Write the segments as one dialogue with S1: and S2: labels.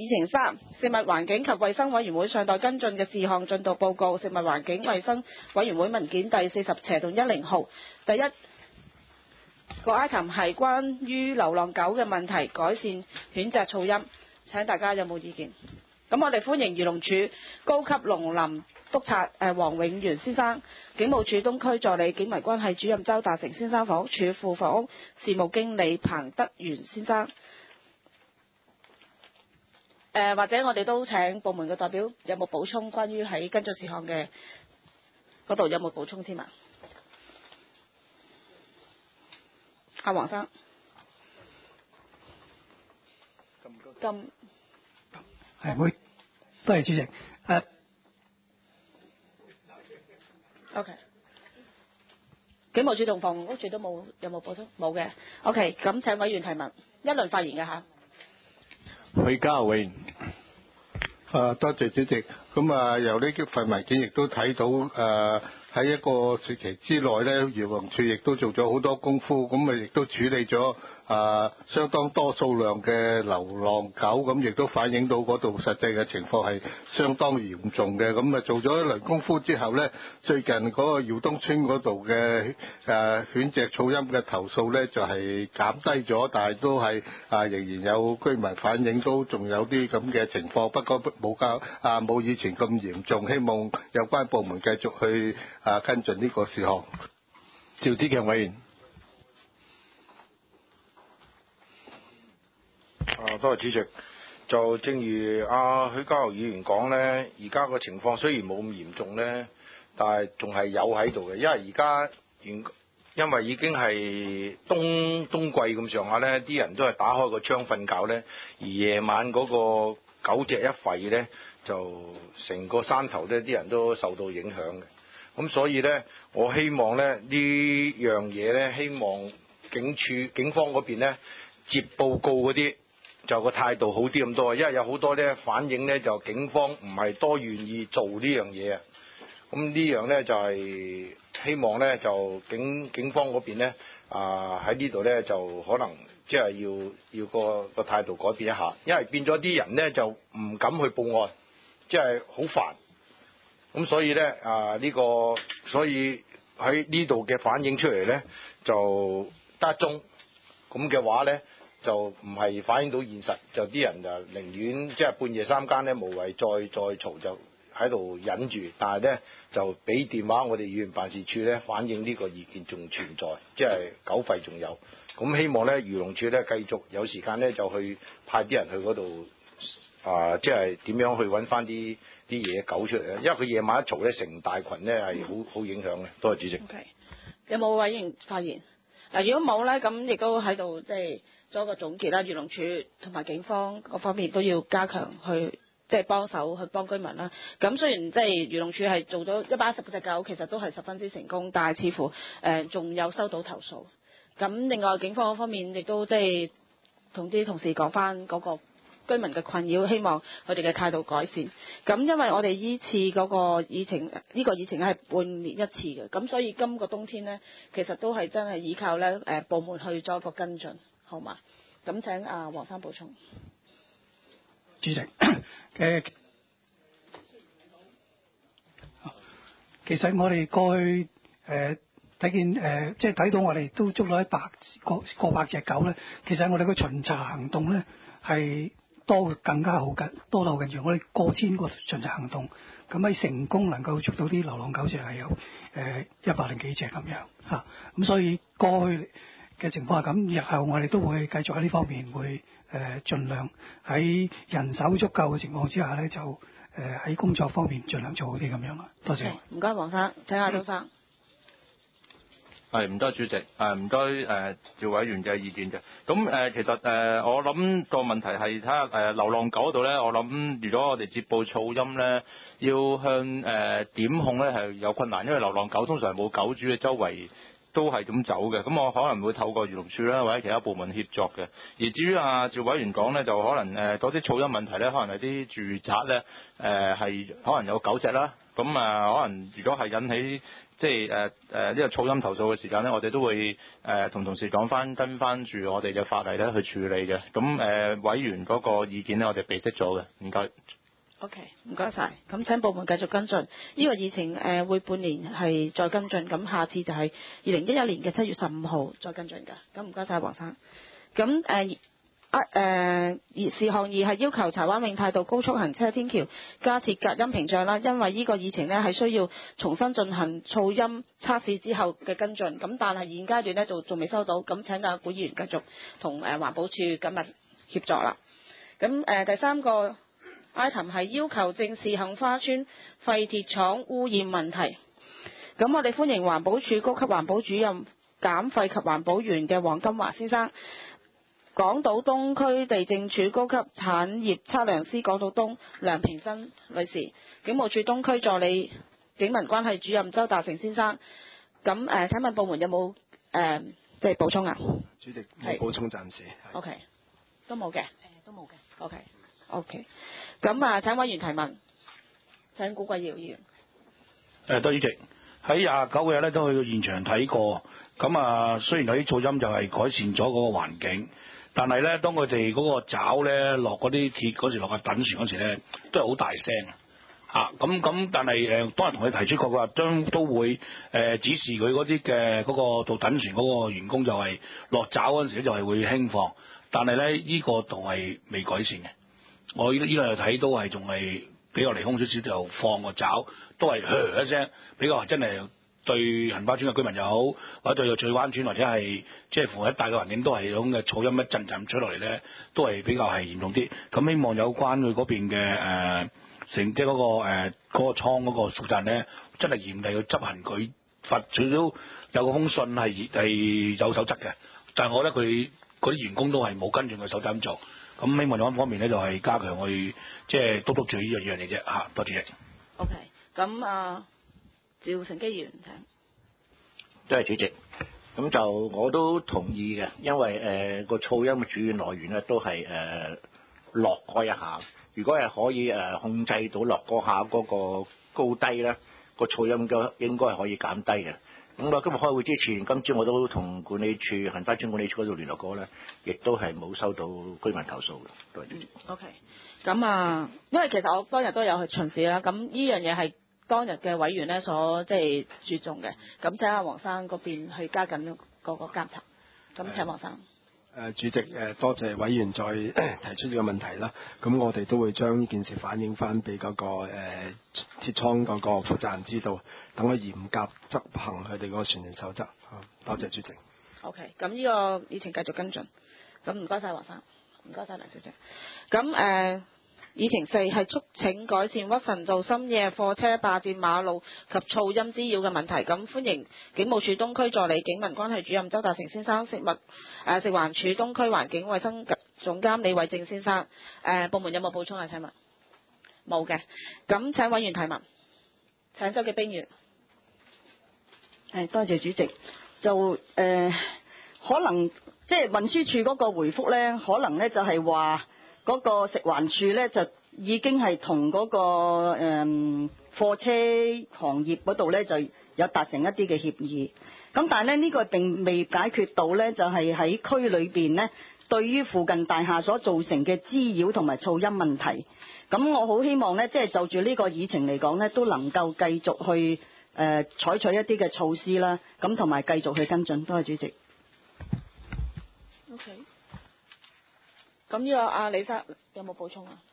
S1: 議程3，食物環境及衛生委員會尚待跟進嘅事項進度報告。食物環境衛生委員會文件第40/10號。第一個 item 係關於流浪狗嘅問題，改善犬隻噪音。請大家有冇意見？咁我哋歡迎漁農署高級農林督察黃永元先生、警務處東區助理警民關係主任周達成先生、房屋署副房屋事務經理彭德元先生。或者我哋都請部門嘅代表有冇補充，關於喺跟進事項嘅嗰度有冇補充添啊？阿黃生，咁
S2: 係會，多謝主席。
S1: OK， 警務處同房屋處都冇有冇補充？冇嘅。OK， 咁請委員提問，一輪發言嘅嚇。
S3: 許家豪委員。
S4: 多謝主席。咁由呢份文件亦都睇到喺一個時期之內咧，漁農處亦都做咗好多功夫，咁亦都處理咗相當多數量嘅流浪狗，咁亦都反映到嗰度實際嘅情況係相當嚴重嘅。咁做咗一輪功夫之後咧，最近嗰個耀東村嗰度嘅犬隻噪音嘅投訴咧就係減低咗，但係都係仍然有居民反映都仲有啲咁嘅情況，不過冇以前咁嚴重，希望有關部門繼續去跟進呢個事項。
S3: 邵志強委員。
S5: 多謝主席。就正如許家豪議員講呢，而家個情況雖然冇咁嚴重呢，但係仲係有喺度嘅，因為而家因為已經係冬季咁上下呢，啲人都係打開個窗瞓覺呢，而夜晚嗰個狗隻一吠呢，就成個山頭呢啲人都受到影響嘅。咁所以呢，我希望呢樣嘢呢，希望警方嗰邊呢接報告嗰啲就個態度好啲咁多，因為有好多呢反映呢，就警方唔係多願意做呢樣嘢啊。咁呢樣呢，就係希望呢，就警方嗰邊呢喺呢度呢，就可能即係要個態度改變一下，因為變咗啲人呢，就唔敢去報案，即係好煩。咁所以呢，所以喺呢度嘅反映出嚟呢，就得一宗，咁嘅話呢，就唔係反映到現實，就啲人就寧願即係半夜三更呢，無謂再嘈，就喺度忍住，但係呢，就俾電話我哋議員辦事處呢，反映呢個意見仲存在，即係狗吠仲有。咁希望呢，漁農處呢，繼續有時間呢，就去派啲人去嗰度即係點樣去揾翻啲野狗出嚟，因為佢夜晚一嘈咧，成大群咧係好影響嘅。多謝主席。
S1: Okay. 有冇委員發言？如果冇咧，咁亦都喺度即係做一個總結啦。漁農署同埋警方各方面都要加強去即係幫手去幫居民啦。咁雖然即係漁農署係做咗110隻狗，其實都係十分之成功，但係似乎仲有收到投訴。咁另外警方嗰方面亦都即係同啲同事講翻嗰個居民嘅困擾，希望佢哋嘅態度改善。咁因為我哋依次嗰個議程，呢個議程係半年一次嘅，咁所以今個冬天呢，其實都係真係依靠呢部門去做一個跟進，好嘛？咁請黃生補充。
S2: 主席，其實我哋過去睇見即係睇到我哋都捉咗過百隻狗咧，其實我哋個巡查行動咧係更加好緊，多到好緊要。我哋過千個巡查行動，咁喺成功能夠捉到啲流浪狗隻係有100幾隻咁樣嚇。咁所以過去嘅情況係咁，日後我哋都會繼續喺呢方面會盡量喺人手足夠嘅情況之下咧，就喺工作方面盡量做好啲咁樣啦。多謝。
S1: 唔該，黃生，請下周生。
S3: 係唔該主席，唔該趙委員嘅意見嘅。咁其實我諗個問題係睇下流浪狗嗰度咧，我諗如果我哋接報噪音咧，要向點控咧係有困難，因為流浪狗通常冇狗主嘅周圍都係咁走嘅。咁我可能會透過漁農署啦，或者其他部門協作嘅。而至於趙委員講咧，就可能嗰啲噪音問題咧，可能係啲住宅咧係可能有狗隻啦。咁可能如果係引起即係呢個噪音投訴嘅時間咧，我哋都會同同事講翻跟翻住我哋嘅法例咧去處理嘅。咁委員嗰個意見咧，我哋備悉咗嘅。唔該。
S1: OK， 唔該晒。咁請部門繼續跟進。呢個議程會半年係再跟進，咁下次就係2011年嘅7月15號再跟進㗎。咁唔該晒，黃生。咁事項2係要求柴灣永泰道高速行車天橋加設隔音屏障啦，因為呢個議程呢係需要重新進行噪音測試之後嘅跟進。咁但係現階段呢就仲未收到，咁請古議員繼續同環保署今日協助啦。咁第3個item 係要求正視杏花村廢鐵廠污染問題。咁我哋歡迎環保署高級環保主任減廢及環保員嘅黃金華先生，港島東區地政處高級產業測量師港島東梁平珍女士，警務處東區助理警民關係主任周達成先生。咁請問部門有冇即係補充啊？
S6: 主席冇補充，暫時。
S1: OK， 都冇嘅。
S7: 都冇嘅。
S1: OK。咁請委員提問。請古貴堯議員。
S8: 多謝主席。喺29日咧都去到現場睇過，咁雖然有啲噪音就係改善咗嗰個環境，但係咧當佢哋嗰個爪咧落嗰啲鐵嗰時落個躉船嗰時咧，都係好大聲咁但係當日同佢提出過，佢話都會指示佢嗰啲嘅嗰個做躉船嗰個員工就係落爪嗰陣時咧就係會輕放，但係咧呢個度係未改善嘅。我呢兩日睇都係仲係比較離空少少，就放個爪都係一聲，比較真係對杏花村嘅居民又好，或者對翠灣村或者係即係附近一帶嘅環境都係咁嘅噪音一陣陣吹落嚟咧，都係比較係嚴重啲。咁希望有關佢嗰邊嘅即係嗰個倉嗰個負責人咧，真係嚴厲去執行佢罰，最少有個封信係有守則嘅，但係我覺得佢嗰啲員工都係冇跟住佢守則咁做。咁希望有一方面咧就係加強去即係督住呢樣嘢啫嚇，多謝。
S1: OK， 咁趙成基議員請。
S9: 多謝主席。咁就我都同意嘅，因為個噪音嘅主要來源咧都係落嗰一下。如果係可以控制到落嗰下嗰個高低咧，個噪音應該係可以減低嘅。咁我今日開會之前，今朝我都同管理處杏花村管理處嗰度聯絡過咧，亦都係冇收到居民投訴嘅。多謝主席。
S1: OK， 咁因為其實我當日都有去巡視啦，咁呢樣嘢係當日嘅委員咧所即係注重嘅。咁請阿黃生嗰邊去加緊嗰個監察。咁請黃生。
S6: 主席多謝委員再提出呢個問題啦。咁我哋都會將呢件事反映翻俾嗰個鐵倉嗰個負責人知道，等佢嚴格執行佢哋嗰個船員守則。多謝主席。
S1: OK， 咁呢個議程繼續跟進。咁唔該晒黃生，唔該晒梁小姐。咁議程4係促請改善屈臣道深夜貨車霸佔馬路及噪音滋擾嘅問題。咁歡迎警務處東區助理警民關係主任周達成先生、食環署東區環境衛生總監李偉正先生。部門有冇補充啊？請問冇嘅。咁請委員提問。請周潔冰議員。
S7: 多謝主席。就可能即係運輸署嗰個回覆咧，可能咧就係話嗰個食環署咧就已經係同嗰個貨車行業嗰度咧就有達成一啲嘅協議。咁但係咧呢個並未解決到咧，就係喺區裏邊咧對於附近大廈所造成嘅滋擾同埋噪音問題。咁我好希望咧，即係就住呢個議程嚟講咧，都能夠繼續去採取一啲嘅措施啦，咁同埋繼續去跟進。多謝主席。
S1: OK。咁呢個李生有冇補充啊？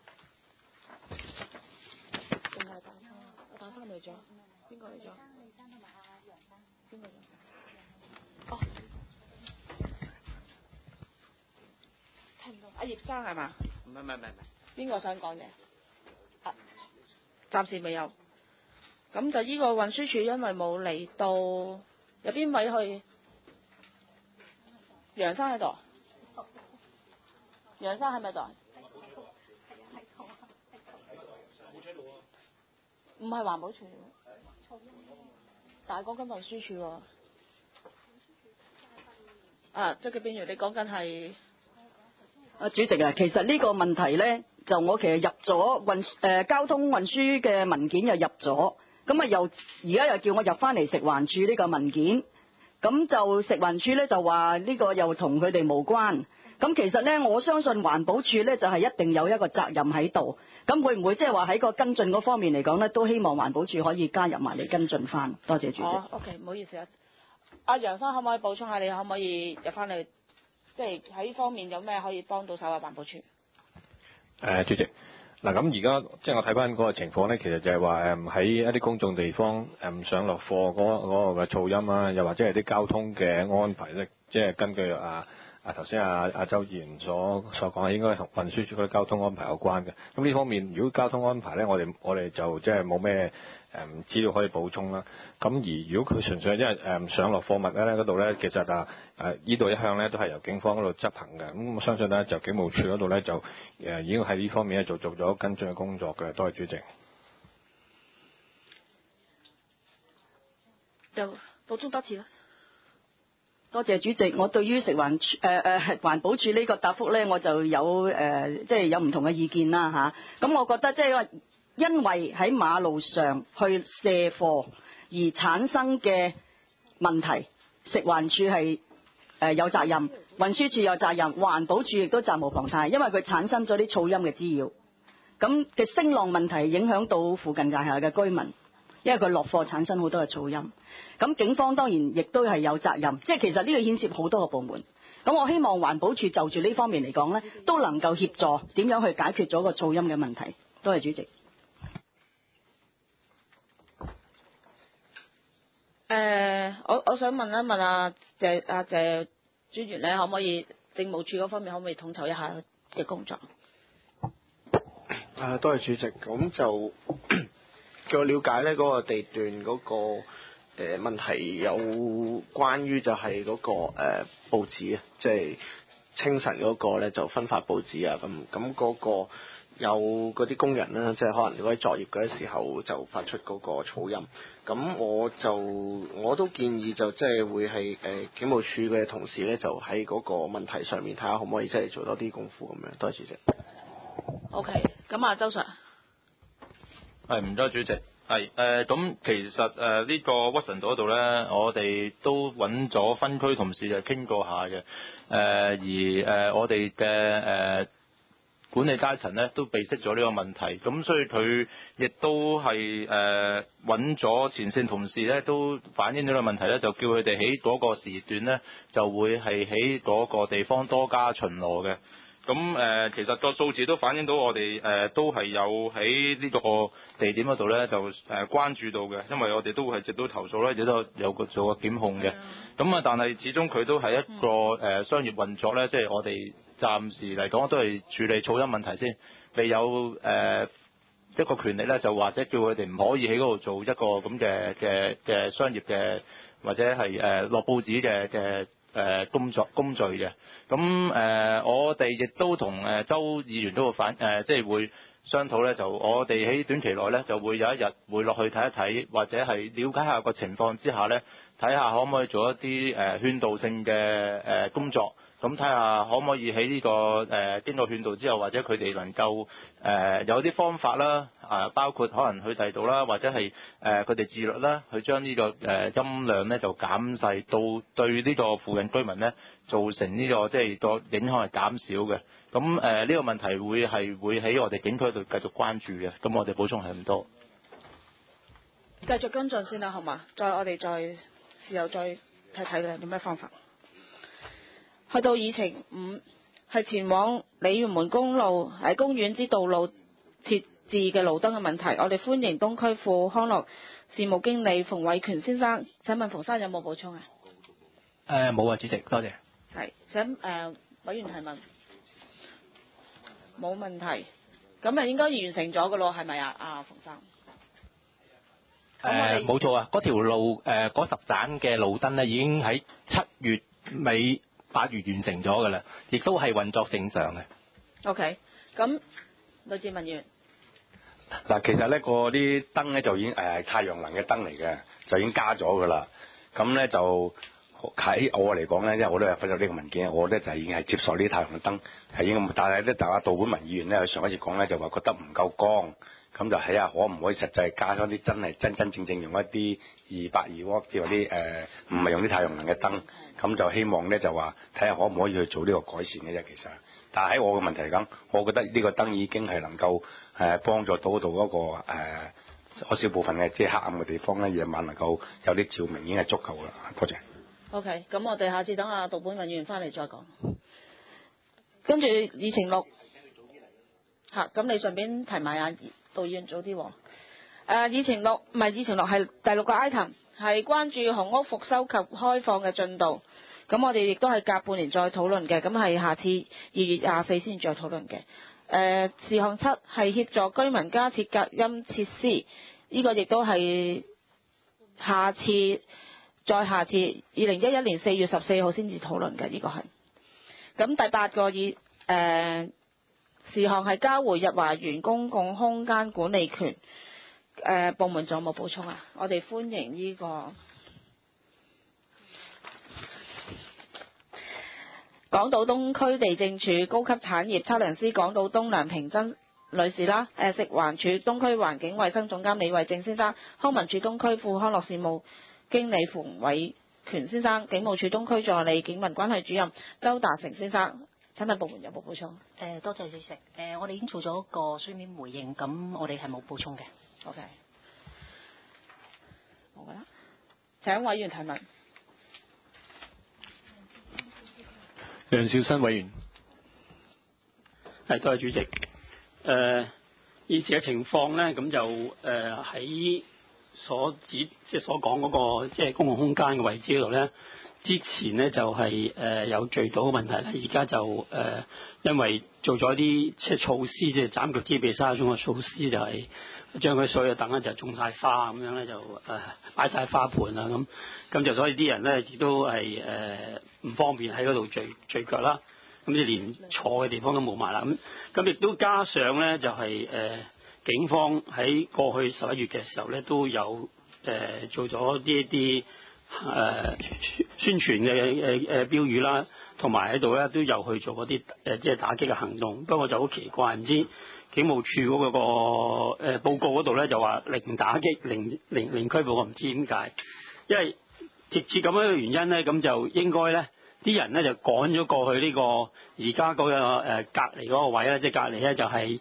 S1: 定係大生嚟咗？邊個嚟咗？邊個嚟？哦，聽唔到。阿葉生係嘛？
S10: 唔係。
S1: 邊個想講嘢？暫時未有。咁就呢個運輸署因為冇嚟到，有邊位去？楊生喺度。楊生喺咪度？唔係環保署，但係講緊運輸署喎。 周潔邊如，你講緊係
S7: 主席啊，其實呢個問題呢，就我其實入咗交通運輸嘅文件又入咗，咁啊而家又叫我入翻嚟食環署呢個文件，咁就食環署呢，就話呢個又同佢哋無關。咁其實呢，我相信環保署呢，就係一定有一個責任喺度。咁會唔會即係話喺個跟進嗰方面嚟講呢，都希望環保署可以加入埋嚟跟進翻？多謝主席。
S1: OK， 唔好意思啊。阿楊生可唔可以補充下？你可唔可以入翻嚟？即係喺呢方面有咩可以幫到手啊？環保署。
S10: 主席，嗱咁而家即係我睇翻嗰個情況咧，其實就係話喺一啲公眾地方上落貨嗰個嘅噪音啊，又或者係啲交通嘅安排咧，即係根據頭先阿周議員所講，應該同運輸署嗰啲交通安排有關嘅。咁呢方面，如果交通安排咧，我哋就即係冇咩資料可以補充啦。咁而如果佢純粹因為上落貨物咧嗰度咧，其實呢度一向咧都係由警方嗰度執行嘅。咁我相信咧就警務處嗰度咧就已經喺呢方面咧做咗跟進嘅工作嘅。多謝主席。
S1: 就補充多次啦。
S7: 多謝主席，我對於環保署呢個答覆呢，我就有即係有唔同嘅意見啦嚇。咁我覺得即係因為喺馬路上去卸貨而產生嘅問題，食環署係有責任，運輸署有責任，環保署亦都責無旁貸，因為佢產生咗啲噪音嘅滋擾，咁嘅聲浪問題影響到附近大廈嘅居民。因為佢落貨產生好多嘅噪音，咁警方當然亦都係有責任，即係其實呢個牽涉好多個部門。咁我希望環保署就住呢方面嚟講呢，都能夠協助點樣去解決咗個噪音嘅問題。多謝主席。
S1: 我想問一問謝專員咧，可唔可以政務處嗰方面可唔可以統籌一下嘅工作？
S6: 多謝主席。咁就據我了解咧，嗰個地段嗰個問題有關於就係嗰個報紙啊，即係清晨嗰個咧就分發報紙啊，咁嗰個有嗰啲工人啦，即係可能如果喺作業嗰啲時候就發出嗰個噪音，咁我都建議就即係會係警務處嘅同事咧，就喺嗰個問題上面睇下可唔可以即係做多啲功夫咁樣。多謝主席。
S1: OK， 咁周 Sir。
S3: 唔該主席，咁其實呢個屈臣道嗰度咧，我哋都揾咗分區同事就傾過下嘅，而我哋嘅管理階層咧都備悉咗呢個問題，咁所以佢亦都係揾咗前線同事咧，都反映咗個問題咧，就叫佢哋喺嗰個時段咧就會係喺嗰個地方多加巡邏嘅。咁其實個數字都反映到我哋都係有喺呢個地點嗰度咧就關注到嘅，因為我哋都係接到投訴啦，亦都有做個檢控嘅。咁但係始終佢都係一個商業運作咧，即係我哋暫時嚟講都係處理噪音問題先，未有一個權力咧，就或者叫佢哋唔可以喺嗰度做一個咁嘅商業嘅或者係落報紙嘅工序嘅。咁我哋亦都同周議員都會即係會商討咧，就我哋喺短期內咧就會有一日會落去睇一睇，或者係了解下個情況之下咧，睇下可唔可以做一啲勸導性嘅工作。咁睇下可唔可以喺呢個經過勸導之後，或者佢哋能夠有啲方法啦，包括可能去第度啦，或者係佢哋自律啦，去將呢個音量咧就減細到對呢個附近居民咧造成呢個即係個影響係減少嘅。咁呢個問題會喺我哋警區度繼續關注嘅。咁我哋補充係咁多。
S1: 繼續跟進先啦，好嘛？我哋事後再睇睇有咩方法。去到議程5係前往鯉魚門公路喺公園之道路設置嘅路燈嘅問題，我哋歡迎東區副康樂事務經理馮偉權先生。請問馮生有冇補充啊？
S11: 冇啊，主席，多謝。
S1: 係請委員提問。冇問題，咁應該完成咗嘅咯，係咪啊？馮生。
S11: 冇錯啊！嗰條路嗰10盞嘅路燈咧，已經喺7月尾8月完成咗㗎啦，亦都係運作正常嘅。
S1: OK， 咁呂志文議員。
S12: 嗱，其實咧嗰啲燈咧就已經太陽能嘅燈嚟嘅，就已經加咗㗎啦。咁咧就
S13: 喺我嚟講咧，因為我都有分咗呢個文件，我咧就已經係接受呢啲太陽能燈係應該，但係咧，大家杜本文議員咧，佢上一次講咧就話覺得唔夠光，咁就睇下可唔可以實際加上啲真正用一啲220W即係啲唔係用啲太陽能嘅燈，咁就希望咧就話睇下可唔可以去做呢個改善嘅啫。其實，但係喺我嘅問題嚟講，我覺得呢個燈已經係能夠幫助到嗰度嗰個嗰少部分嘅即係黑暗嘅地方咧，夜晚能夠有啲照明已經係足夠啦。多謝。
S1: OK，咁我哋下次等阿杜本文議員翻嚟再講。跟住議程6嚇，咁你順便提埋阿杜議員早啲喎。議程6唔係議程6係第6個 item， 係關注紅屋復修及開放嘅進度。咁我哋亦都係隔半年再討論嘅，咁係下次2月24先再討論嘅。事項7係協助居民加設隔音設施，呢個亦都係下次2011年4月14號先至討論嘅，呢個係。咁第8個事項係交回日華園公共空間管理權。部門仲有冇補充啊？我哋歡迎呢個港島東區地政處高級產業測量師港島東梁平珍女士啦，食環署東區環境衛生總監李慧正先生，康文署東區副康樂事務經理馮偉權先生，警務處東區助理警民關係主任周達成先生。請問部門有冇補充？
S14: 多謝主席。我哋已經做咗個書面回應，咁我哋係冇補充嘅。
S1: OK， 好啦，請委員提問。
S15: 梁兆新委員，多謝主席。現時嘅情況咧，咁就喺所講嗰個即係公共空間嘅位置嗰度咧，之前咧就係有聚到嘅問題啦，而家就因為做咗啲即係措施，即係斬腳趾避沙蟲嘅措施，就係將佢所有凳咧就種晒花咁樣咧，就擺晒花盆啊咁就所以啲人咧亦都係唔方便喺嗰度聚腳啦，咁你連坐嘅地方都冇埋啦，咁亦都加上咧就係警方喺過去11月嘅時候咧都有做咗一啲宣傳嘅標語啦，同埋喺度咧都有去做嗰啲即係打擊嘅行動。不過就好奇怪，唔知警務處嗰個報告嗰度咧就話零打擊、零拘捕，我唔知點解。因為直接咁樣嘅原因咧，咁就應該咧啲人咧就趕咗過去呢個而家嗰個隔離嗰個位咧，即係隔離咧就係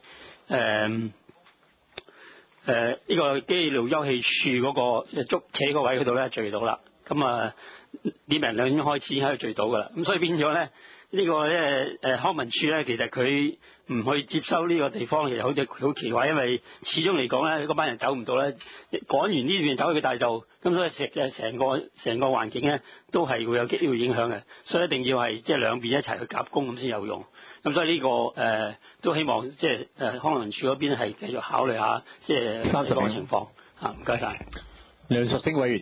S15: 呢個基療休憩處嗰個捉企嗰個位嗰度咧聚到啦。咁啊，點名兩已經開始喺度聚到噶啦，咁所以變咗咧呢個康文署咧，其實佢唔去接收呢個地方，其實好奇怪，因為始終嚟講咧，嗰班人走唔到咧，趕完呢邊走去大道，咁所以成個環境咧都係會有機會影響嘅，所以一定要係即係兩邊一齊去夾攻咁先有用。咁所以呢個都希望即係康文署嗰邊係繼續考慮下即係呢個情況嚇。唔該晒。 梁淑貞委員。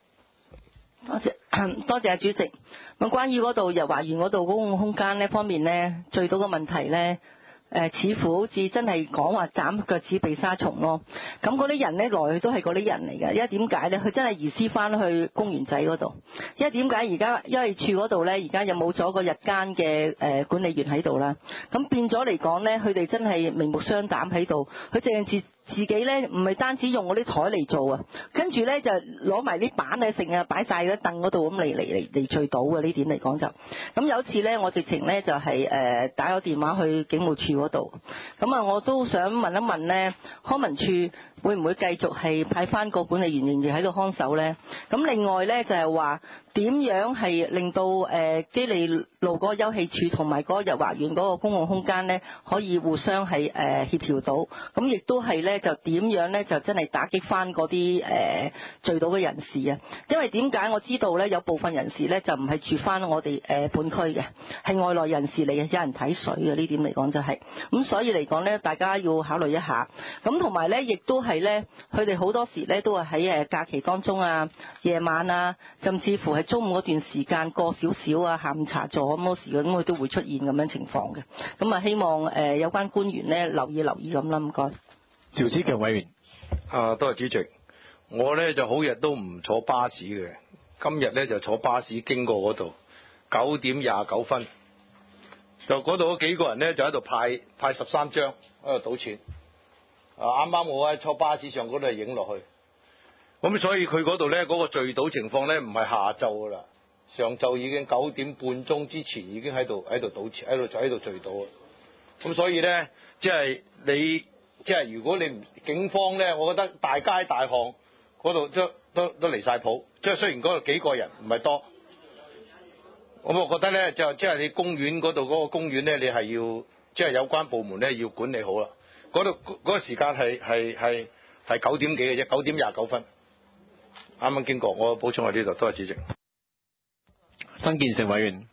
S7: 多謝主席。咁關於嗰度日華園嗰度公共空間呢方面呢，最多嘅問題呢，似乎好似真係講話斬腳趾避沙蟲咯。咁嗰啲人呢，來去都係嗰啲人嚟嘅，因為點解呢？佢真係移師翻去公園仔嗰度。因為點解而家因為處嗰度呢，而家又冇咗個日間嘅管理員喺度啦。咁變咗嚟講呢，佢哋真係明目張膽喺度，佢淨係自己咧唔係單止用嗰啲台嚟做啊，跟住咧就攞埋啲板啊成啊擺晒喺凳嗰度咁嚟聚到嘅呢點嚟講就，咁有一次咧我直情咧就係打咗電話去警務處嗰度，咁啊我都想問一問咧康文署會唔會繼續係派翻個管理員仍然喺度看守咧？咁另外咧就係話點樣係令到基利路嗰個休憩處同埋嗰個日華園嗰個公共空間咧可以互相係協調到，咁亦都係咧就點樣咧就真係打擊翻嗰啲聚到嘅人士啊？因為點解我知道咧有部分人士咧就唔係住翻我哋本區嘅，係外來人士嚟嘅，有人睇水嘅呢點嚟講就係，咁所以嚟講咧大家要考慮一下，咁同埋咧亦都係咧佢哋好多時咧都係喺假期當中啊、夜晚啊，甚至乎係中午嗰段時間過少少啊、下午茶座咁嗰時咁佢都會出現咁樣情況嘅，咁啊希望有關官員咧留意咁啦，唔該。
S15: 趙子強委員。
S5: 多謝主席。我咧就好日都唔坐巴士嘅， 今日咧就坐巴士經過嗰度，9點29分，就嗰度嗰幾個人咧就喺度派13張喺度賭錢。啱啱我喺坐巴士上嗰度影落去，咁所以佢嗰度咧嗰個聚賭情況咧唔係下晝噶啦，上晝已經9點半鐘之前已經喺度賭錢，喺度聚賭。咁所以咧，即係如果你唔警方咧，我覺得大街大巷嗰度都離晒譜。即係雖然嗰度幾個人唔係多，咁我覺得咧即係你公園嗰度嗰個公園咧，你係要即係有關部門咧要管理好啦。嗰度嗰個時間係9點幾嘅啫，9點29分。啱啱經過，我補充喺呢度，多謝主席。
S10: 曾建成委員，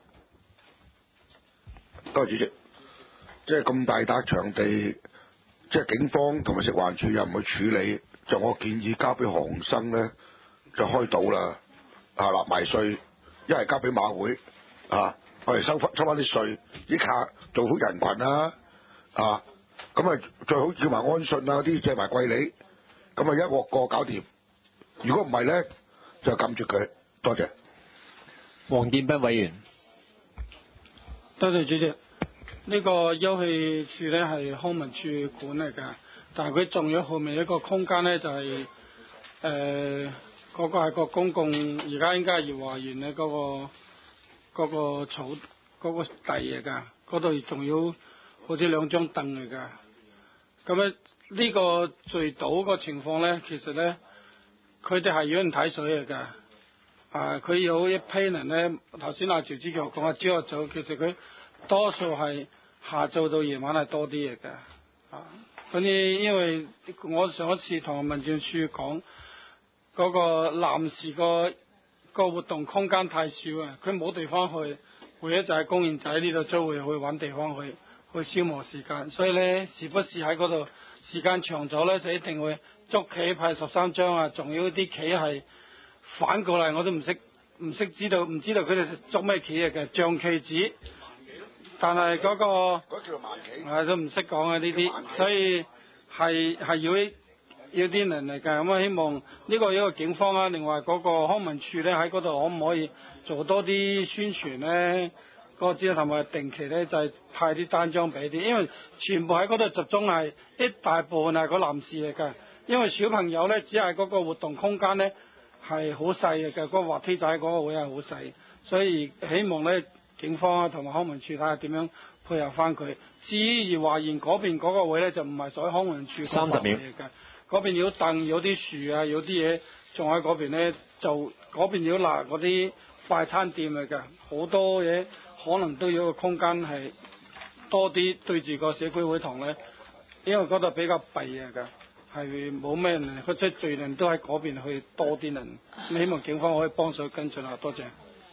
S16: 多謝主席。即係咁大笪場地，即係警方同埋食環署又唔去處理，就我建議交俾何生咧，就開賭啦，納埋稅，一係交俾馬會，我哋收翻啲稅，啲客做好人群啦，咁最好叫埋安信啊啲借埋貴利，咁一鑊過搞掂。如果唔係咧，就禁住佢。多謝。
S10: 黃建斌委員，
S17: 多謝主席。呢個休憩處咧係康文署管嚟㗎，但係佢仲有後面一個空間咧就係嗰個係個公共，而家應該係怡華園咧嗰個草嗰個地嚟㗎，嗰度仲要好似2張凳嚟㗎。咁咧呢個聚賭個情況咧，其實咧佢哋係有人睇水嚟㗎。佢有一批人咧，頭先阿趙主席講話朝頭早，其實佢多數係下晝到夜晚係多啲嘢㗎。嗰啲因為我上一次同民政處講嗰個臨時個活動空間太少啊，佢冇地方去，唯一就喺公園仔呢度租會去揾地方去消磨時間，所以咧時不時喺嗰度時間長咗咧就一定會捉棋派13張啊，仲有啲棋係反過嚟我都唔知道佢哋捉咩棋嘅象棋子，但係嗰個
S16: 叫做盲棋，
S17: 都唔識講啊呢啲，所以係要啲人嚟㗎。咁希望呢個一個警方啊，另外嗰個康文署咧喺嗰度可唔可以做多啲宣傳咧？嗰個之同埋定期咧就係派啲單張俾啲，因為全部喺嗰度集中係一大部分係個男士嚟㗎，因為小朋友咧只係嗰個活動空間咧係好細嘅，嗰個滑梯仔嗰個位係好細，所以希望咧警方啊同埋康文署睇下點樣配合翻佢。至於怡華園嗰邊嗰個位咧就唔係屬於康文署
S10: 30秒
S17: 嚟㗎，嗰邊有凳有啲樹啊，有啲嘢仲喺嗰邊咧，就嗰邊要嗱嗰啲快餐店嚟㗎，好多嘢可能都有個空間係多啲對住個社區會堂咧，因為嗰度比較閉啊㗎。係冇咩人，佢即係罪人都喺嗰邊去多啲人，希望警方可以幫手跟進啊！多謝。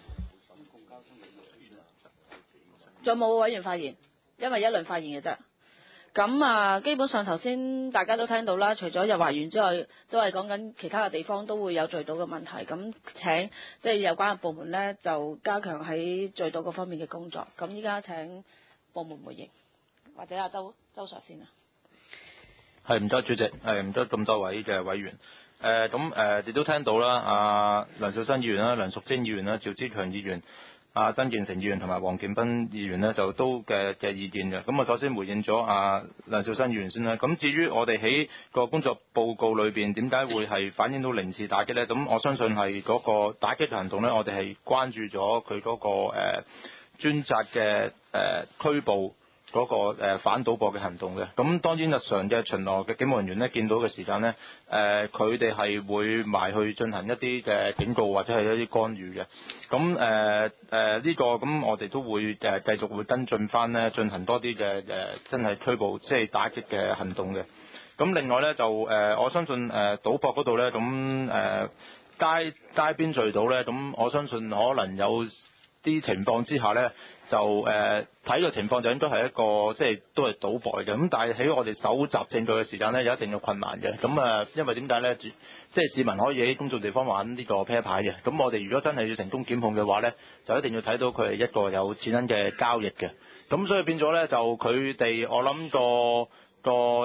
S1: 仲有冇委員發言？因為一輪發言嘅啫。咁基本上頭先大家都聽到啦，除咗日華園之外，都係講緊其他嘅地方都會有聚賭嘅問題。咁請即係有關嘅部門咧，就加強喺聚賭嗰方面嘅工作。咁依家請部門回應，或者阿周 Sir 先啊。
S3: 係唔該主席，唔該咁多位嘅委員。亦都聽到啦，梁兆新議員啦、梁淑貞議員啦、趙志強議員、曾建成議員同埋黃建斌議員呢，就都嘅意見嘅。咁我首先回應咗梁兆新議員先啦。咁至於我哋喺個工作報告裏邊點解會係反映到零次打擊呢？咁我相信係嗰個打擊行動呢，我哋係關注咗佢嗰個專責嘅拘捕嗰個反賭博嘅行動嘅。咁當然日常嘅巡邏嘅警務人員咧，見到嘅時間咧，佢哋係會埋去進行一啲嘅警告或者係一啲干預嘅。咁呢個咁我哋都會繼續會跟進翻咧，進行多啲嘅真係拘捕即係打擊嘅行動嘅。咁另外咧就我相信賭博嗰度咧，咁街邊聚賭咧，咁我相信可能有啲情況之下咧，就睇個情況就應該係一個即係都係賭博嚟嘅。咁但係喺我哋搜集證據嘅時間咧，有一定嘅困難嘅。咁因為點解咧？即係市民可以喺公眾地方玩呢個啤牌嘅。咁我哋如果真係要成功檢控嘅話咧，就一定要睇到佢係一個有錢銀嘅交易嘅。咁所以變咗咧，就佢哋我諗個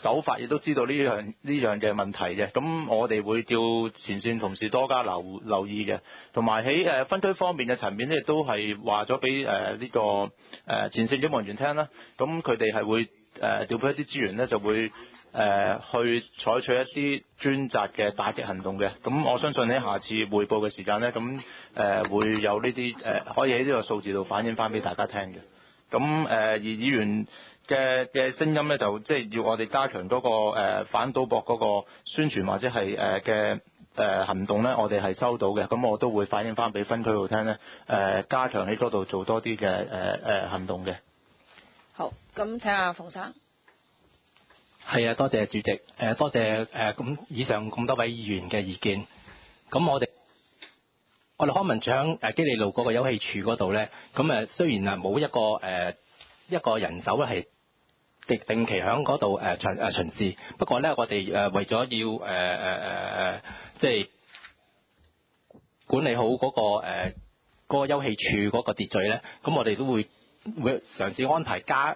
S3: 手法，亦都知道呢樣嘅問題嘅。咁我哋會叫前線同事多加留意嘅，同埋喺分區方面嘅層面咧，亦都係話咗俾呢個前線警務人員聽啦。咁佢哋係會調配一啲資源咧，就會去採取一啲專責嘅打擊行動嘅。咁我相信喺下次匯報嘅時間咧，咁會有呢啲可以喺呢個數字度反映翻俾大家聽嘅。咁而議員嘅聲音咧，就即係要我哋加強嗰個反賭博嗰個宣傳或者係嘅行動咧，我哋係收到嘅。咁我都會反映翻俾分區度聽咧，加強喺嗰度做多啲嘅行動嘅。
S1: 好，咁請阿馮生。
S11: 係啊，多謝主席，多謝咁以上咁多位議員嘅意見。咁我哋康文署喺基利路嗰個休憩處嗰度咧，咁雖然冇一個人手咧係定期喺嗰度巡視，不過咧我哋為咗要即係管理好嗰個休憩處嗰個秩序咧，咁我哋都會嘗試安排加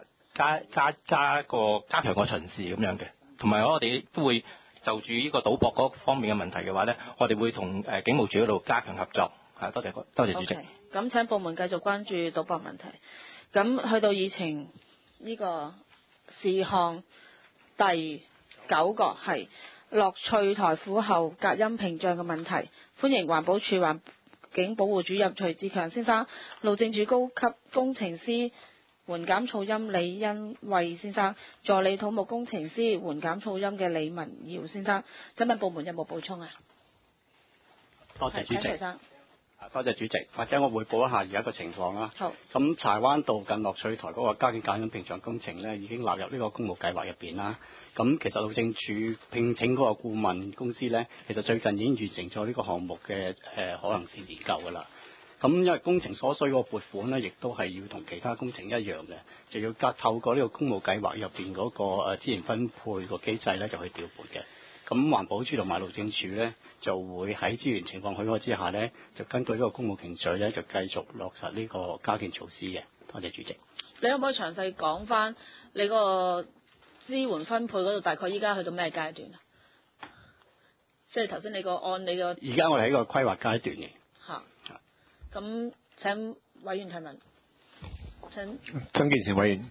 S11: 強個巡視咁樣嘅，同埋我哋都會就住呢個賭博嗰方面嘅問題嘅話咧，我哋會同警務處嗰度加強合作。多謝主席。
S1: 咁請部門繼續關注賭博問題。咁去到議程呢個事項第9個係樂趣台府後隔音屏障嘅問題，歡迎環保署環境保護主任徐志強先生、路政署高級工程師緩減噪音李恩惠先生、助理土木工程師緩減噪音嘅李文耀先生。請問部門有冇補充啊？
S18: 多謝主席。
S1: 徐生。
S18: 多謝主席，或者我匯報一下而家個情況啦。
S1: 好。咁
S18: 柴灣道近樂趣台嗰個加建隔音屏障工程咧，已經納入呢個公務計劃入邊啦。咁其實路政署聘請嗰個顧問公司咧，其實最近已經完成咗呢個項目嘅可能性研究㗎啦。咁因為工程所需個撥款咧，亦都係要同其他工程一樣嘅，就要透過呢個公務計劃入邊嗰個資源分配個機制咧，就去調撥嘅。咁環保署同埋路政署咧，就會喺資源情況許可之下咧，就根據呢個公務程序咧，就繼續落實呢個加建措施嘅。多謝主席。
S1: 你可唔可以詳細講翻你個支援分配嗰度大概依家去到咩階段啊？即係頭先你個按你個。
S18: 而家我哋喺個規劃階段嘅。
S1: 嚇。咁請委員提問。請。
S10: 曾健成委員。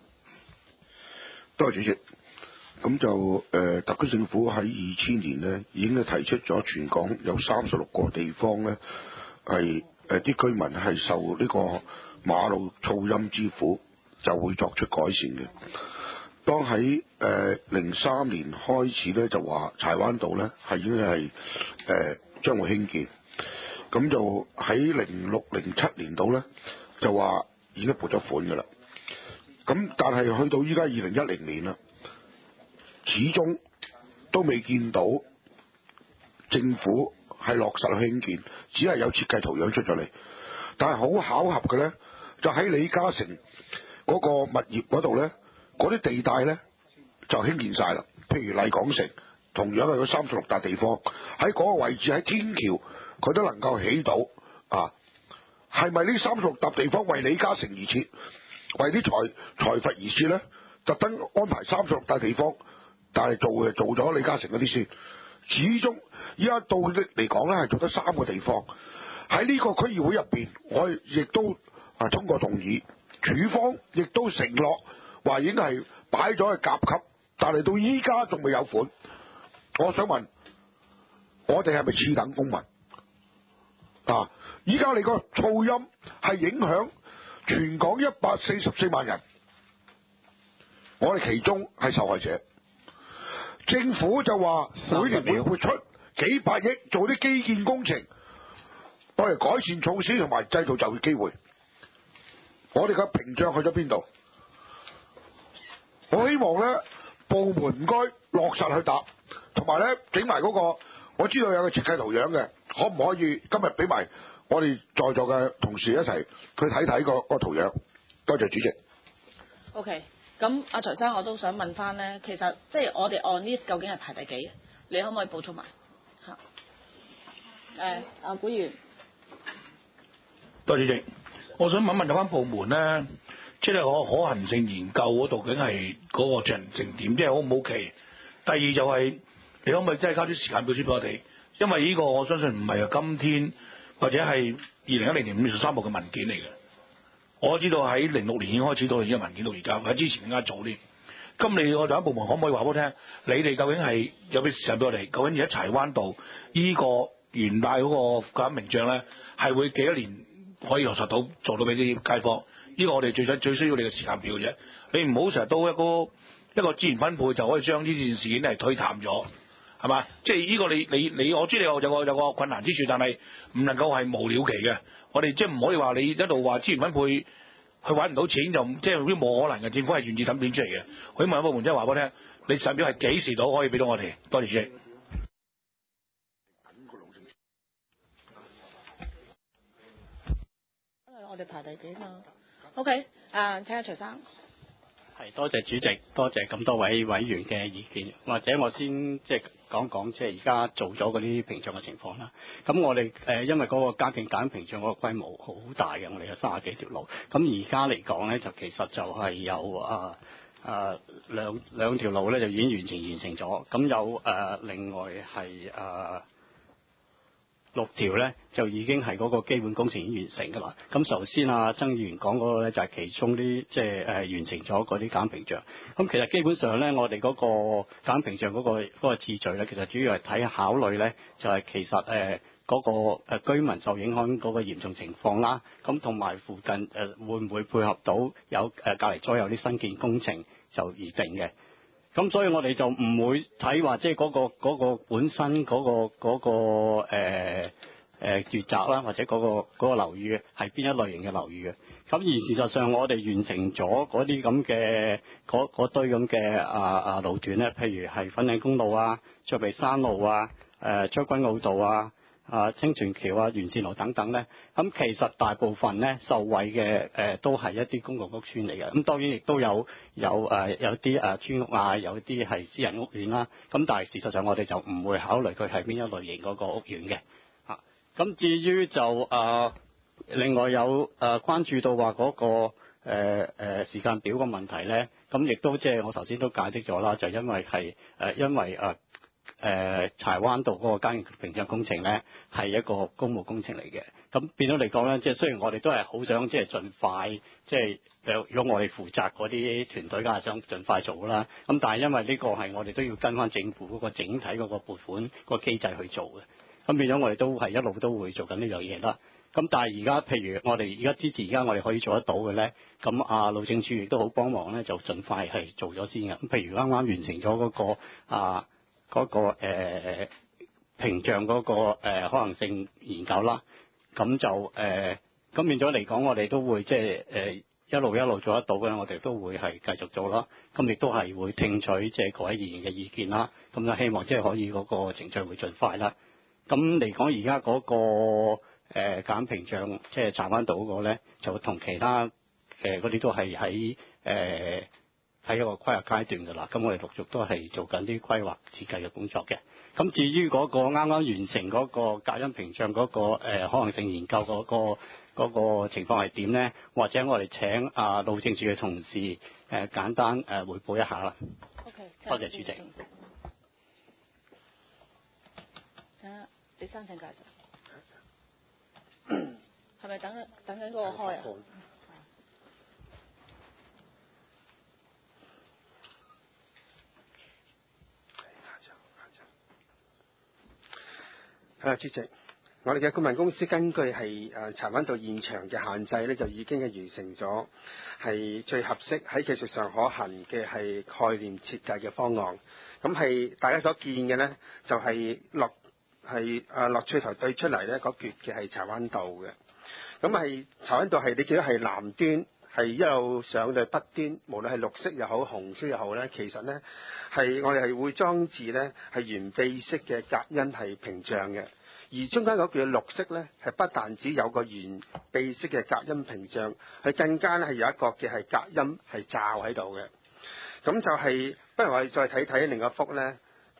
S16: 多謝主席。咁就特區政府喺2000年呢已經提出咗全港有36個地方呢係啲居民係受呢個馬路噪音之苦，就會作出改善嘅。當喺03年開始呢，就話柴灣道呢係已經係將會興建，咁就喺06-07年度呢，就話已經撥咗款㗎啦。咁但係去到依家2010年啦。始終都未見到政府係落實去興建，只係有設計圖樣出咗嚟。但係好巧合嘅呢，就喺李嘉誠嗰個物業嗰度呢，嗰啲地帶呢就興建晒啦。譬如麗港城，同樣係有36笪地方喺嗰個位置，喺天橋佢都能夠起到啊。係咪呢36笪地方為李嘉誠而設，為啲財閥而設呢？特登安排36笪地方。但係做咗李嘉誠嗰啲先，始終依家到嚟講咧係做得3個地方。喺呢個區議會入邊，我亦都通過動議，署方亦都承諾話已經係擺咗去甲級，但係到依家仲未有款。我想問，我哋係咪次等公民？依家你個噪音係影響全港144萬人，我哋其中係受害者。政府就話每年會撥出幾百億做啲基建工程，我哋改善措施同埋製造就業機會。我哋嘅屏障去咗邊度？我希望咧部門唔該落實去答，同埋咧整埋嗰個，我知道有個設計圖樣嘅，可唔可以今日俾埋我哋在座嘅同事一齊去睇睇個圖樣？多謝主席。
S1: OK。咁阿徐生，我都想問翻咧，其實即係我哋按 list 究竟係排第幾？你可唔可以補充埋嚇？阿管員，
S8: 多謝主席，我想問有關部門咧， 即係可行性研究嗰度究竟係嗰個進程點，即係好唔 OK。第二就係、你可唔可以真係交啲時間表先俾我哋？因為呢個我相信唔係今天或者係2010年5月13號嘅文件嚟嘅。我知道喺06年已經開始到呢個文件到而家，喺之前更加早啲。咁你我第一部門可唔可以話俾我聽？你哋究竟係有咩時間俾我哋？究竟而家柴灣道呢個元大嗰個隔音屏障咧，係會幾多年可以落實到做到俾啲街坊？呢個我哋最需要你嘅時間表啫。你唔好成日都一個資源分配就可以將呢件事件係推淡咗，係嘛？即係呢個你我知你有個困難之處，但係唔能夠係無了期嘅。我哋即係唔可以話你一路話資源分配去揾唔到錢就即係啲冇可能嘅。政府係願意抌錢出嚟嘅。我希望有部門即係話俾我聽，你時間表係幾時到可以俾到我哋？多謝主席。
S1: 我哋排第幾嘛 ？OK， 請下徐生。
S18: 係多謝主席，多謝咁多位委員嘅意見，或者我先即係講即係而家做咗嗰啲屏障嘅情況啦。咁我哋因為嗰個加建隔音屏障嗰個規模好大嘅，我哋有30幾條路。咁而家嚟講咧，就其實就係有兩條路咧就已經完成咗。咁有另外係6條咧就已經係嗰個基本工程已經完成㗎啦。咁首先曾議員講嗰個咧就係其中啲即係完成咗嗰啲隔音屏障。咁其實基本上咧，我哋嗰個隔音屏障嗰個次序咧，其實主要係考慮咧就係其實嗰個居民受影響嗰個嚴重情況啦。咁同埋附近會唔會配合到有隔離左右啲新建工程就而定嘅。咁所以我哋就唔會睇話即係嗰個本身嗰個住宅啦，或者嗰個樓宇係邊一類型嘅樓宇嘅。咁而事實上我哋完成咗嗰啲咁嘅嗰堆咁嘅路段咧，譬如係粉嶺公路雀鼻山路將軍澳道清泉橋完善路等等咧，咁其實大部分咧受惠嘅都係一啲公共屋邨嚟嘅。咁當然亦都有啲村屋有啲係私人屋苑啦。咁但係事實上我哋就唔會考慮佢係邊一類型嗰個屋苑嘅。咁至於就另外有關注到話嗰個時間表嘅問題咧，咁亦都即係我頭先都解釋咗啦，就因為柴灣道嗰個加建屏障工程咧係一個公務工程嚟嘅。咁變咗嚟講咧，即係雖然我哋都係好想即係盡快，即係如果我哋負責嗰啲團隊梗係想盡快做啦。咁但係因為呢個係我哋都要跟翻政府嗰個整體嗰個撥款個機制去做嘅。咁變咗我哋都係一路都會做緊呢樣嘢啦。咁但係而家譬如我哋而家支持而家我哋可以做得到嘅咧，咁路政署亦都好幫忙咧，就盡快係做咗先嘅。咁譬如啱啱完成咗嗰個屏障嗰個可能性研究啦，咁就咁變咗嚟講，我哋都會即係一路做得到嘅，我哋都會係繼續做啦。咁亦都係會聽取即係各位議員嘅意見啦。咁就希望即係可以嗰個程序會盡快啦。咁嚟講，而家嗰個隔音屏障即係柴灣道嗰個咧，就同其他嗰啲都係喺一個規劃階段㗎啦。咁我哋陸續都係做緊啲規劃設計嘅工作嘅。咁至於嗰個啱啱完成嗰個隔音屏障嗰個可能性研究嗰個情況係點咧？或者我哋請路政署嘅同事簡單彙報一下啦。
S1: OK，
S18: 多謝主席。
S1: 李生請介紹，係咪等緊嗰個開啊？
S19: 主席，我哋嘅顧問公司根據係柴灣道現場嘅限制咧，就已經係完成咗係最合適喺技術上可行嘅係概念設計嘅方案。咁係大家所見嘅咧，就係落翠台對出嚟咧嗰橛嘅係柴灣道嘅。咁係柴灣道係你見到係南端係一路上到北端，無論係綠色又好紅色又好咧，其實咧係我哋係會裝置咧係圓臂式嘅隔音係屏障嘅。而中間嗰橛綠色咧係不但止有個圓臂式嘅隔音屏障，係更加咧係有一個嘅係隔音係罩喺度嘅。咁就係不如我哋再睇睇另一幅咧。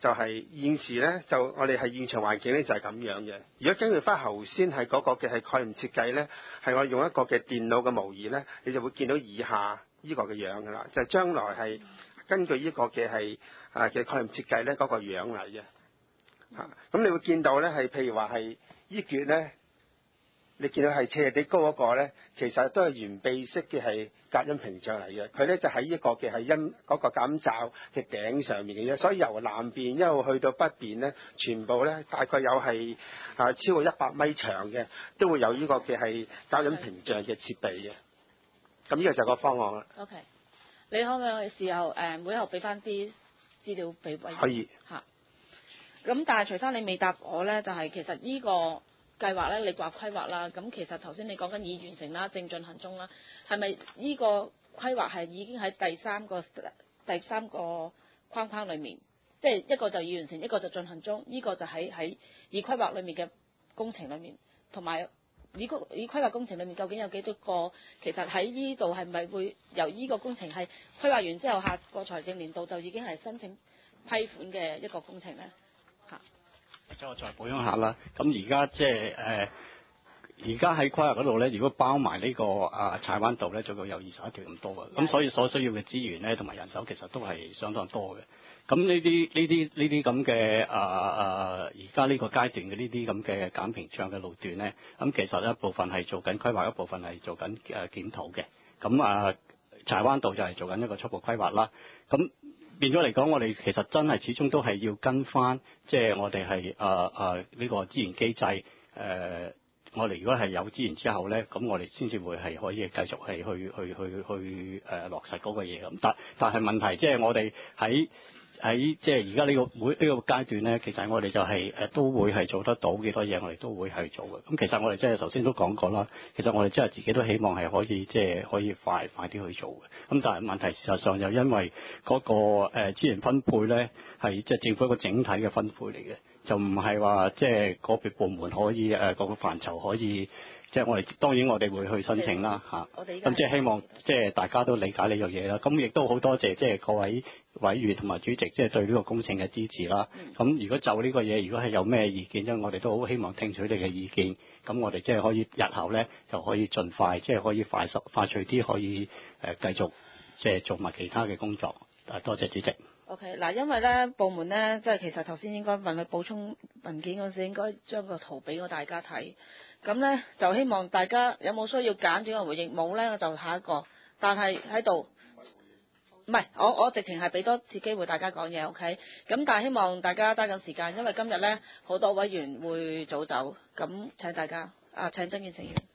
S19: 就係現時咧，就我哋係現場環境咧就係咁樣嘅。如果根據翻頭先係嗰個嘅係概念設計咧，係我用一個嘅電腦嘅模擬咧，你就會見到以下呢個嘅樣噶啦，就係將來係根據呢個嘅係嘅概念設計咧嗰個樣嚟嘅。咁你會見到咧係譬如話係呢橛咧。你見到係斜地高嗰個咧，其實都係圓臂式嘅係隔音屏障嚟嘅。佢咧就喺一個嘅係音嗰個減罩嘅頂上面嘅啫。所以由南邊一路去到北邊咧，全部咧大概有係超過100米長嘅，都會有呢個嘅係隔音屏障嘅設備嘅。咁呢個就係個方案啦。
S1: OK， 你可唔可以事後每一後俾翻啲資料俾委員？
S19: 可以
S1: 嚇。咁但係徐生你未答我咧，就係、其實呢個計劃咧，你話規劃啦，咁其實頭先你講緊已完成啦，正進行中啦，係咪呢個規劃係已經喺第三個框框裡面？即係一個就已完成，一個就進行中，呢、個就喺已規劃裡面嘅工程裡面，同埋已規劃工程裡面究竟有幾多個？其實喺呢度係咪會由呢個工程係規劃完之後，下個財政年度就已經係申請批款嘅一個工程咧？嚇！
S18: 或者我再補充下啦，咁而家即係而家喺規劃嗰度咧，如果包埋呢個柴灣道咧，總共有21條咁多嘅，咁所以所需要嘅資源咧同埋人手其實都係相當多嘅。咁呢啲咁嘅而家呢個階段嘅呢啲咁嘅減屏障嘅路段咧，咁其實一部分係做緊規劃，一部分係做緊檢討嘅。咁柴灣道就係做緊一個初步規劃啦。咁變咗嚟講，我哋其實真係始終都係要跟翻，即係我哋係呢個資源機制。我哋如果係有資源之後咧，咁我哋先至會係可以繼續係去落實嗰個嘢咁。但係問題即係我哋喺即係而家呢個階段咧，其實我哋就係都會係做得到幾多嘢，我哋都會係做嘅。咁其實我哋即係頭先都講過啦，其實我哋即係自己都希望係可以即係可以快啲去做嘅。咁但係問題事實上又因為嗰個資源分配咧係即係政府一個整體嘅分配嚟嘅，就唔係話即係個別部門可以個範疇可以。即係我哋當然我哋會去申請啦嚇，咁即係希望即係大家都理解呢樣嘢啦。咁亦都好多謝即係各位委員同埋主席即係對呢個工程嘅支持啦。咁如果就呢個嘢，如果係有咩意見，因為我哋都好希望聽取你嘅意見。咁我哋即係可以日後咧就可以盡快即係可以快脆啲可以繼續即係做埋其他嘅工作。多謝主席。
S1: OK， 嗱，因為咧部門咧即係其實頭先應該問佢補充文件嗰時，應該將個圖俾我大家睇。咁咧就希望大家有冇需要揀轉個回應，冇咧我就下一個。但係喺度，唔係我直情係俾多次機會大家講嘢 ，OK？ 咁但係希望大家揸緊時間，因為今日咧好多委員會早走，咁請大家請曾健成員。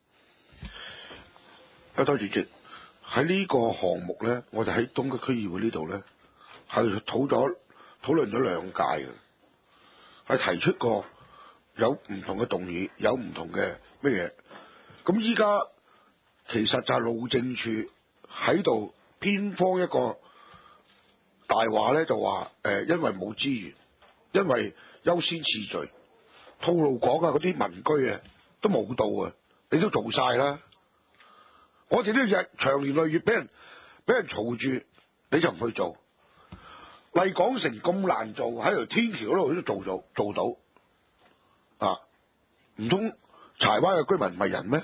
S16: 多謝主席。喺呢個項目咧，我哋喺東區區議會呢度咧係討論咗2屆嘅，係提出過。有唔同嘅動議，有唔同嘅乜嘢？咁依家其實就係路政署喺度偏方一個大話咧，就話因為冇資源，因為優先次序，吐露港啊嗰啲民居啊都冇到啊，你都做晒啦。我哋呢日長年累月俾人嘈住，你就唔去做。麗港城咁難做，喺條天橋嗰度佢都做到。唔通柴灣嘅居民唔係人咩？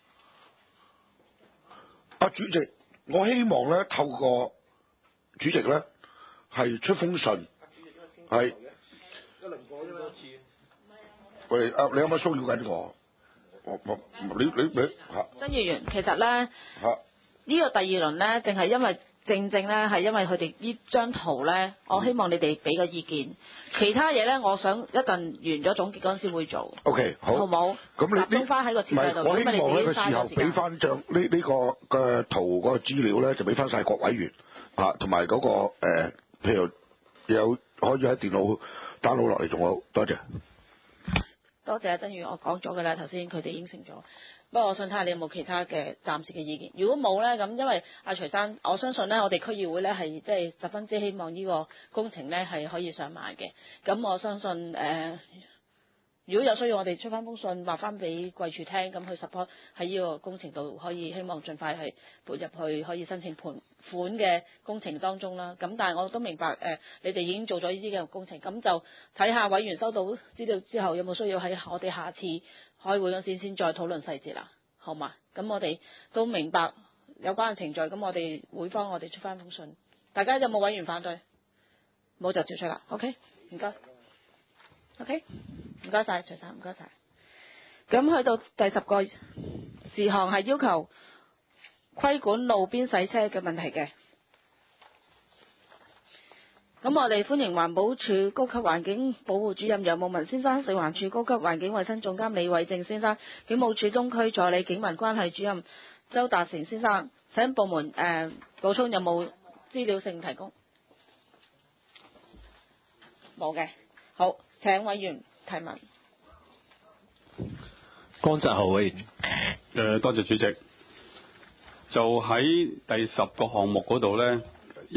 S16: 主席，我希望咧透過主席咧係出封信，係一輪過啫嘛。喂，你有冇騷擾緊我？你
S1: 曾議員，其實咧呢個第二輪咧，正係因為。正咧係因為佢哋呢張圖咧，我希望你哋俾個意見。其他嘢咧，我想一陣完咗總結嗰陣先會做。
S16: OK， 好唔好？咁你集中翻喺個設計度。我希望呢個時候俾翻張呢個嘅圖嗰個資料咧，就俾翻晒各委員同埋嗰個譬如有可以喺電腦 download 落嚟仲好。多謝。
S1: 多謝曾議員，我講咗㗎啦，頭先佢哋應承咗。不過我想睇下你有冇其他嘅暫時嘅意見。如果冇咧，咁因為徐生，我相信咧，我哋區議會咧係即係十分之希望呢個工程咧係可以上馬嘅。咁我相信如果有需要，我哋出翻封信話翻俾貴處聽，咁去 support 喺呢個工程度可以希望盡快係撥入去可以申請款嘅工程當中啦。咁但係我都明白你哋已經做咗呢啲嘅工程，咁就睇下委員收到資料之後有冇需要喺我哋下次開會嗰時先再討論細節啦，好嘛？咁我哋都明白有關嘅程序，咁我哋會幫我哋出翻封信。大家有冇委員反對？冇就照出啦。OK， 唔該。OK， 唔該晒，徐生，唔該晒。咁去到第10個事項係要求規管路邊洗車嘅問題嘅。咁我哋歡迎環保署高級環境保護主任楊慕文先生、食環署高級環境衛生總監李偉正先生、警務處東區助理警民關係主任周達成先生，請部門補充有冇資料性提供？冇嘅。好，請委員提問。
S20: 江澤豪委員。多謝主席。就喺第10個項目嗰度呢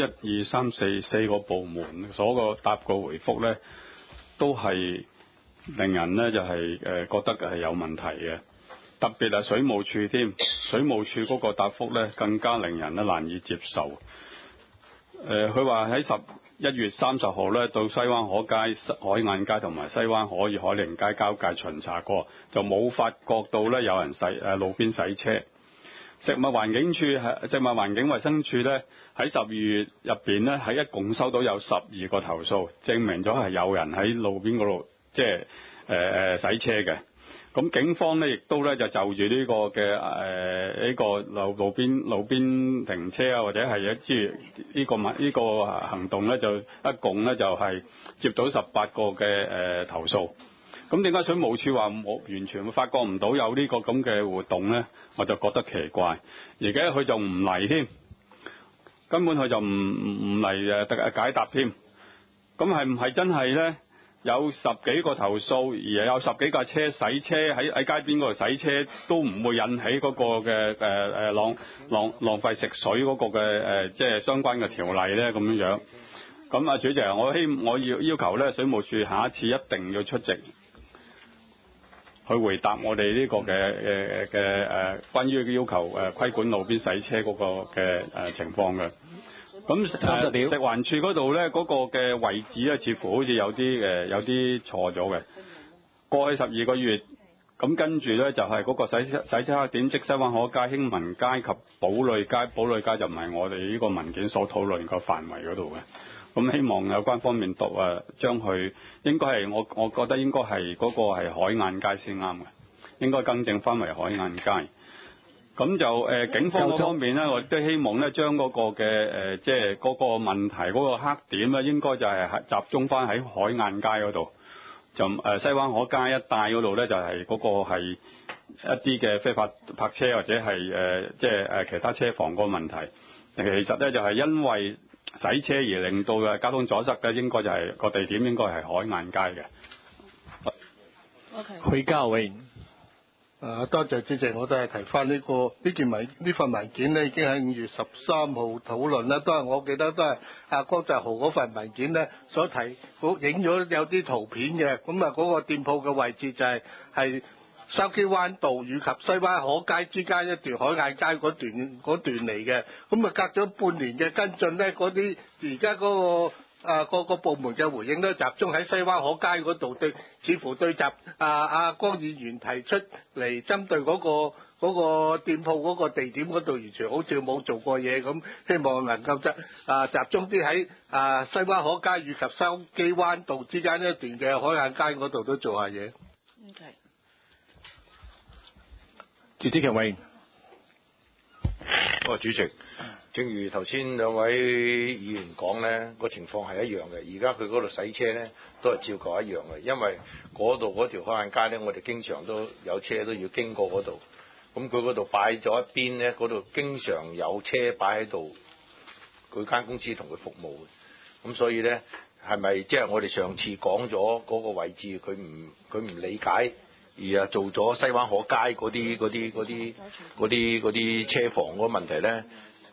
S20: ，1、2、3、4個部門所個答個回覆呢，都係令人呢就係覺得係有問題嘅。特別係水務署添，水務署嗰個答覆呢更加令人呢難以接受。佢話喺1月30號咧，到西灣河街、海晏街同埋西灣河與海寧街交界巡查過，就冇發覺到咧有人路邊洗車。食物環境衞生署咧喺12月入邊咧，係一共收到有12個投訴，證明咗係有人喺路邊嗰度即係洗車嘅。咁警方咧亦都咧就住呢個嘅呢個路邊停車啊，或者係呢個行動咧，就一共咧就係接到18個嘅投訴。咁點解水務署話完全發覺唔到有呢個咁嘅活動咧？我就覺得奇怪。而家佢就唔嚟添，根本佢就唔嚟解答添。咁係唔係真係咧？有10幾個投訴，而有10幾架車洗車喺街邊嗰度洗車，都唔會引起嗰個嘅浪費食水嗰個嘅即係相關嘅條例咧咁樣。咁主席，我要求咧，水務署下一次一定要出席去回答我哋呢個嘅關於要求規管路邊洗車嗰個嘅情況嘅。咁食環署嗰度咧，嗰個嘅位置咧，似乎好似有啲錯咗嘅。過去12個月，咁跟住咧就係嗰個洗車黑點，即西灣河街、興民街及堡壘街。堡壘街就唔係我哋呢個文件所討論個範圍嗰度嘅。咁希望有關方面將佢應該係我覺得應該係嗰個係海晏街先啱嘅，應該更正翻為海晏街。咁就警方嗰方面咧，我都希望咧將嗰個嘅即係嗰個問題嗰個黑點咧，應該就係集中翻喺海晏街嗰度，就西灣河街一帶嗰度咧，就係嗰個係一啲嘅非法泊車或者係即係其他車房嗰個問題。其實咧就係因為洗車而令到嘅交通阻塞嘅，應該就係個地點應該係海晏街嘅。
S4: 許家榮。多謝主席，我都係提翻呢份文件呢，已經喺5月13號討論啦。都係我記得都係江澤豪嗰份文件呢所提，影咗有啲圖片嘅。咁啊嗰個店鋪嘅位置就係筲箕灣道以及西灣河街之間一段海晏街嗰段嚟嘅。咁啊隔咗半年嘅跟進呢，嗰啲而家嗰個各個部門嘅回應都集中喺西灣河街嗰度，似乎對江議員提出嚟針對嗰個店鋪嗰個地點嗰度，完全好似冇做過嘢咁。希望能夠集中啲喺西灣河街以及筲箕灣道之間一段嘅海晏街嗰度都做下嘢。
S1: Okay.
S10: 趙子強委員。
S5: 主席。正如頭先兩位議員講呢，個情況係一樣嘅。而家佢嗰度洗車呢，都係照舊一樣嘅，因為嗰度嗰條海晏街呢，我哋經常都有車都要經過嗰度。咁佢嗰度擺咗一邊呢，嗰度經常有車擺喺度，佢間公司同佢服務嘅。咁所以呢，係咪即係我哋上次講咗嗰個位置，佢唔理解，而做咗西灣河街嗰啲車房嗰個問題呢？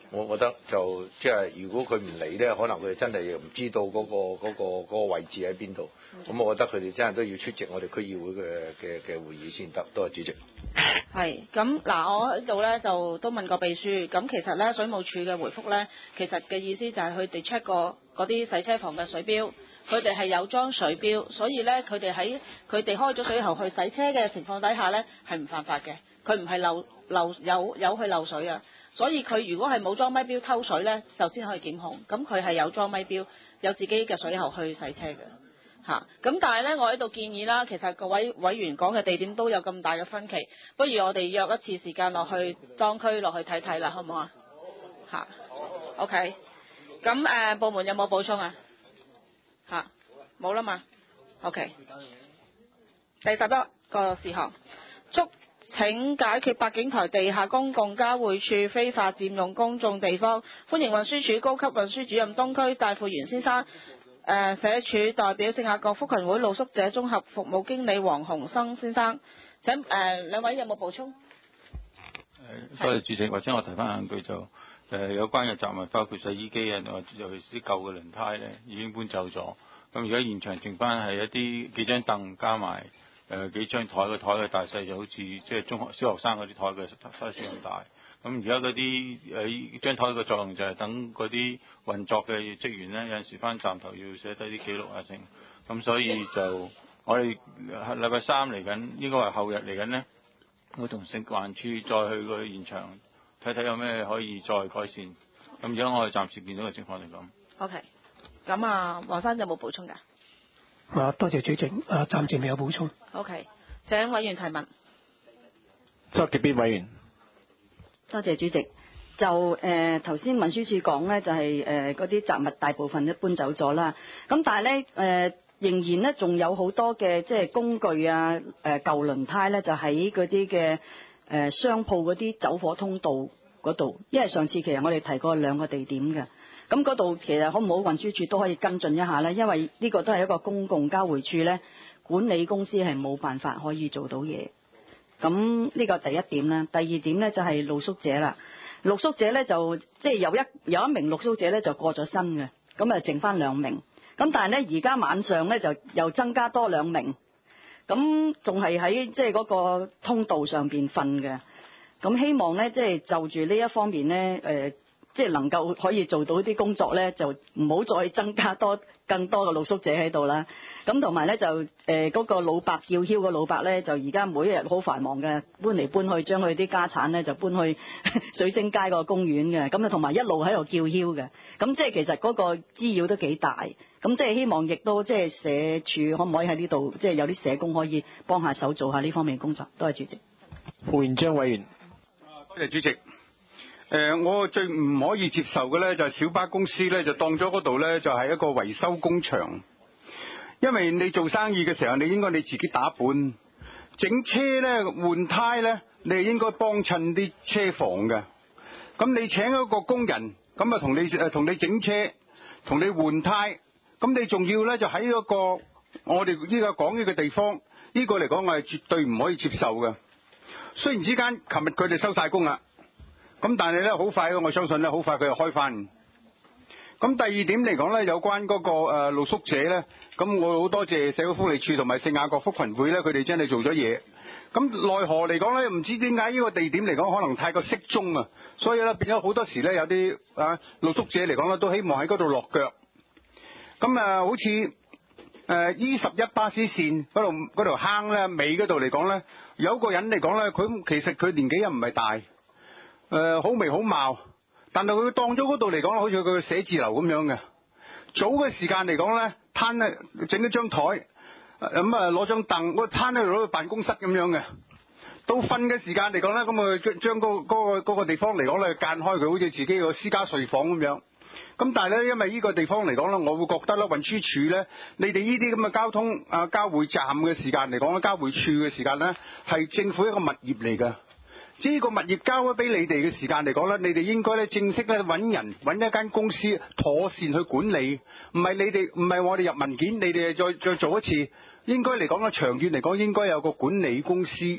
S5: 我覺得就即係如果佢唔嚟咧，可能佢哋真係唔知道嗰個位置喺邊度。咁我覺得佢哋真係都要出席我哋區議會嘅會議先得。多謝主席。
S1: 係咁嗱，我喺度咧就都問過秘書，咁其實咧水務署嘅回覆咧，其實嘅意思就係佢哋 check 過嗰啲洗車房嘅水錶，佢哋係有裝水錶，所以咧佢哋喺佢哋開咗水喉去洗車嘅情況底下咧係唔犯法嘅，佢唔係有去漏水啊。所以佢如果係冇裝咪錶偷水咧，就先可以檢控。咁佢係有裝咪錶，有自己嘅水喉去洗車嘅嚇。咁但係咧，我喺度建議啦，其實各位委員講嘅地點都有咁大嘅分歧，不如我哋約一次時間落去當區落去睇睇啦，好唔好啊？嚇，OK。咁部門有冇補充啊？嚇，冇啦嘛。OK。第11個事項，請解決白景台地下公共交匯處非法佔用公眾地方，歡迎運輸署高級運輸主任東區戴富元先生、社署代表聖雅各福群會露宿者綜合服務經理黃鴻生先生。請兩位有冇補充？
S21: 多謝主席，或者我提翻兩句就有關嘅雜物，包括洗衣機啊，尤其是啲舊嘅輪胎咧，已經搬走咗。咁而家現場剩翻係一幾張凳加埋幾張台嘅大細就好似即係小學生嗰啲台嘅 size 咁大。咁而家嗰啲張台嘅作用就係等嗰啲運作嘅職員咧，有陣時翻站頭要寫低啲記錄啊成。咁所以就我哋禮拜三嚟緊，應該係後日嚟緊呢，會同食環署再去個現場睇睇有咩可以再改善。咁而家我哋暫時見到嘅情況係咁。
S1: OK。咁啊，黃生有冇補充㗎？
S2: 多謝主席，暫時未有補充。
S1: OK，請委員提問。
S10: 周潔邊委員。
S7: 多謝主席。就頭先運輸署講咧，就係嗰啲雜物大部分都搬走咗啦。咁但係咧仍然咧仲有好多嘅即係工具啊，舊輪胎咧就喺嗰啲嘅商鋪嗰啲走火通道嗰度。因為上次其實我哋提過兩個地點嘅。咁嗰度其實可唔可運輸署都可以跟進一下呢？因為呢個都係一個公共交匯處呢，管理公司係冇辦法可以做到嘢。咁呢個第一點啦。第二點呢，就係露宿者啦。露宿者呢，就即係有一名露宿者呢，就過咗身嘅，咁啊剩翻2名。咁但係呢，而家晚上呢，就又增加多2名，咁仲係喺即係嗰個通道上邊瞓嘅。咁希望呢，即係就住呢一方面呢。即係能夠可以做到啲工作咧，就唔好再增加更多嘅露宿者喺度啦。咁同埋咧就嗰個老伯叫囂個老伯咧，就而家每一日好繁忙嘅，搬嚟搬去，將佢啲家產咧就搬去水星街個公園嘅。咁啊同埋一路喺度叫囂嘅。咁即係其實嗰個滋擾都幾大。咁即係希望亦都即係社署可唔可以喺呢度，即係有啲社工可以幫下手做下呢方面嘅工作。多謝主席。
S10: 副院長委員。
S20: 多謝主席。我最唔可以接受嘅咧，就係小巴公司咧就當咗嗰度咧就係一個維修工場。因為你做生意嘅時候，你應該你自己打本整車咧換胎咧，你係應該幫襯啲車房嘅。咁你請一個工人，咁啊同你整車，同你換胎，咁你仲要咧就喺一個我哋依家講呢個地方，呢個嚟講我係絕對唔可以接受嘅。雖然之間琴日佢哋收晒工啦。咁但係咧好快，我相信咧好快佢就開翻。咁第二點嚟講咧，有關嗰個露宿者咧，咁我好多謝社會福利署同埋聖雅各福群會咧，佢哋真係做咗嘢。咁奈何嚟講咧，唔知點解呢個地點嚟講可能太過適中啊，所以咧變咗好多時咧有啲露宿者嚟講咧都希望喺嗰度落腳。咁好似E11巴士線嗰條坑咧尾嗰度嚟講咧，有個人嚟講咧，其實佢年紀又唔係大。好眉好貌，但係佢當咗嗰度嚟講，好似佢嘅寫字樓咁樣嘅。早嘅時間嚟講咧，攤咧整咗張台，攞張凳，我攤喺度攞個辦公室咁樣嘅。到瞓嘅時間嚟講咧，咁啊將嗰個地方嚟講咧間開佢，好似自己個私家睡房咁樣。咁但係咧，因為呢個地方嚟講咧，我會覺得咧運輸署咧，你哋呢啲咁嘅交通交匯站嘅時間嚟講咧，交匯處嘅時間咧，係政府一個物業嚟㗎。呢個物業交咗俾你哋嘅時間嚟講咧，你哋應該咧正式咧揾一間公司妥善去管理，唔係我哋入文件，你哋再做一次。應該嚟講咧，長遠嚟講應該有個管理公司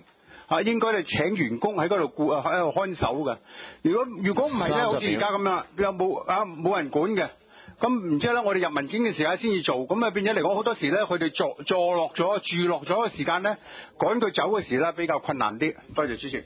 S9: 應該係請員工喺嗰度喺度看守嘅。如果唔係咧，好似而家咁樣，又冇人管嘅。咁唔知咧，我哋入文件嘅時間先至做，咁啊變咗嚟講，好多時咧，佢哋住落咗嘅時間咧，趕佢走嘅時咧比較困難啲。多謝主席。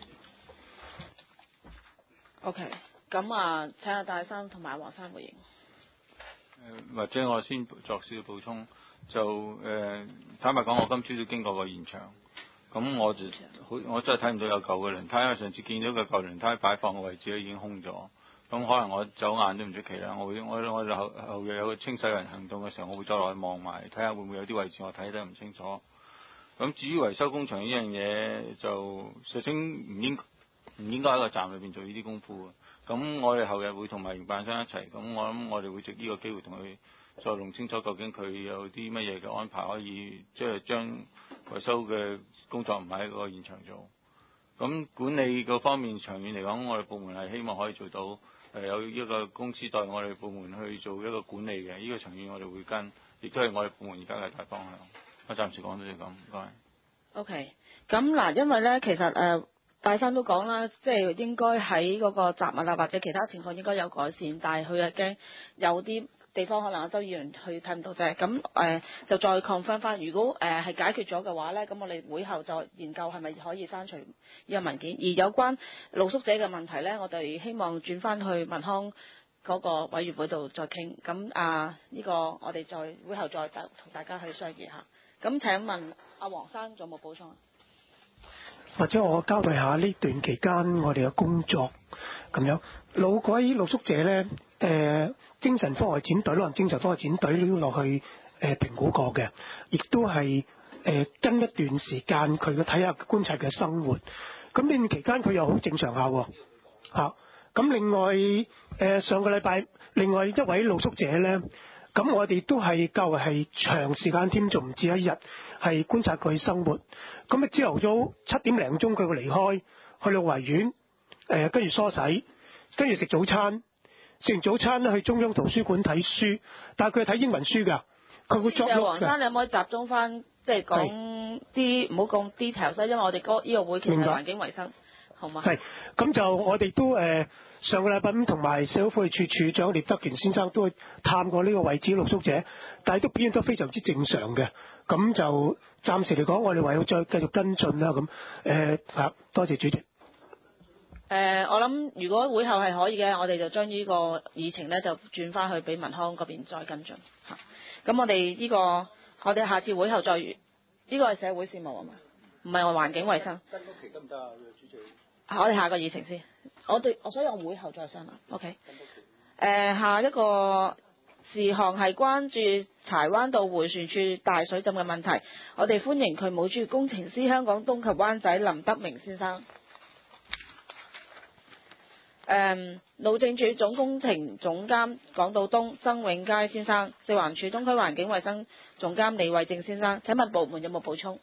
S1: OK， 咁啊，請阿戴生同埋黃生回應。
S21: 或者我先作少少補充，就坦白講，我今朝都經過個現場，咁我真係睇唔到有舊嘅輪胎，因為上次見到個舊輪胎擺放嘅位置已經空咗。咁可能我走眼都唔出奇啦，我後日有個清洗人行動嘅時候，我會再落去望埋，睇下會唔會有啲位置我睇得唔清楚。咁至於維修工場呢樣嘢，就實情唔應該喺個站裏邊做呢啲功夫嘅。咁我哋後日會同埋營辦商一齊，咁我諗我哋會藉呢個機會同佢再弄清楚究竟佢有啲乜嘢嘅安排，可以即係將維修嘅工作唔喺個現場做。咁管理嗰方面長遠嚟講，我哋部門係希望可以做到。有一個公司代我哋部門去做一個管理嘅，呢個長遠我哋會跟，亦都係我哋部門而家嘅大方向。我暫時講到呢咁，唔該。
S1: OK， 咁嗱，因為咧其實戴生都講啦，即係應該喺嗰個雜物啊或者其他情況應該有改善，但係佢又驚有啲地方可能周議員去睇唔到啫。咁就再 confirm 翻，如果係解決咗嘅話咧，咁我哋會後再研究係咪可以刪除呢個文件。而有關露宿者嘅問題咧，我哋希望轉翻去民康嗰個委員會度再傾。咁呢個我哋再會後再同大家去商議下。咁請問阿黃生仲有冇補充？
S2: 或者我交代下呢段期間我哋嘅工作咁樣。嗰位露宿者咧，精神科外展隊可能精神科外展隊都落去評估過嘅，亦都係跟一段時間佢嘅睇下觀察嘅生活。咁呢段期間佢又好正常下喎。咁另外上個禮拜另外一位露宿者咧，咁我哋都係較為係長時間添，仲唔止一日係觀察佢生活。咁朝頭早7點零鐘佢會離開，去到維園，跟住梳洗，跟住食早餐。食完早餐咧去中央圖書館睇書，但係佢係睇英文書㗎，佢會作喐㗎。黃生，你可唔可以集中翻，即係講啲唔好講 details，因為我哋呢個會其實係環境衛生，好嗎？係，咁就我哋都上個禮拜五同埋社會福利署署長聶德權先生都去探過呢個位置露宿者，但係都表現得非常之正常嘅。咁就暫時嚟講，我哋唯有再繼續跟進啦。咁多謝主席。我諗如果會後係可以嘅，我哋就將呢個議程咧就轉翻去俾民康嗰邊再跟進嚇。咁我哋我哋下次會後再，呢個係社會事務啊嘛，唔係我環境衛生。跟期得唔得啊，主席？我哋下個議程先，所以我會後再商量。OK。下一個事項係關注柴灣道迴旋處大水浸嘅問題，我哋歡迎渠務署工程師香港東及灣仔林德明先生。路政署總工程總監港島東曾永佳先生，食環署東區環境衛生總監李慧正先生，請問部門有冇補充？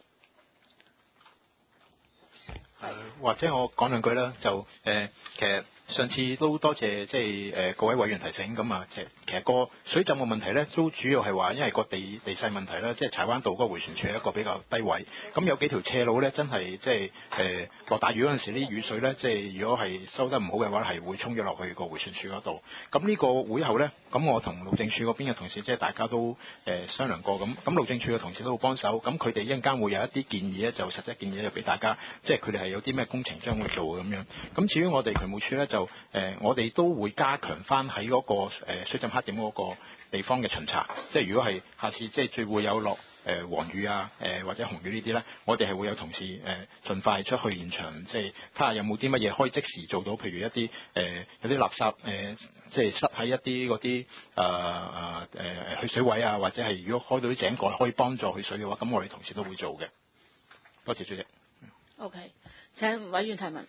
S22: 或者我講兩句啦，就其實上次都多謝即係各位委員提醒，咁啊其實個水浸嘅問題咧，都主要係話因為個地勢問題啦，即係柴灣道嗰個迴旋處係一個比較低位，咁有幾條斜路咧，真係即係落大雨嗰陣時啲雨水咧，即係如果係收得唔好嘅話，係會沖咗落去個迴旋處嗰度。咁呢個會後咧，咁我同路政署嗰邊嘅同事即係大家都商量過，咁路政署嘅同事都會幫手，咁佢哋一陣間會有一啲建議咧，就實質建議就俾大家，即係佢哋係有啲咩工程將會做咁樣。咁至於我哋渠務處咧，就我哋都會加強翻喺嗰個水浸黑點嗰個地方嘅巡查，即係如果係下次即係最會有落黃雨啊或者紅雨呢啲咧，我哋係會有同事盡快出去現場，即係睇下有冇啲乜嘢可以即時做到，譬如一啲有啲垃圾即係塞喺一啲嗰啲去水位啊，或者係如果開到啲井蓋可以幫助去水嘅話，咁我哋同事都會做嘅。多謝主席。
S1: OK， 請委員提問。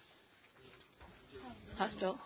S1: 早。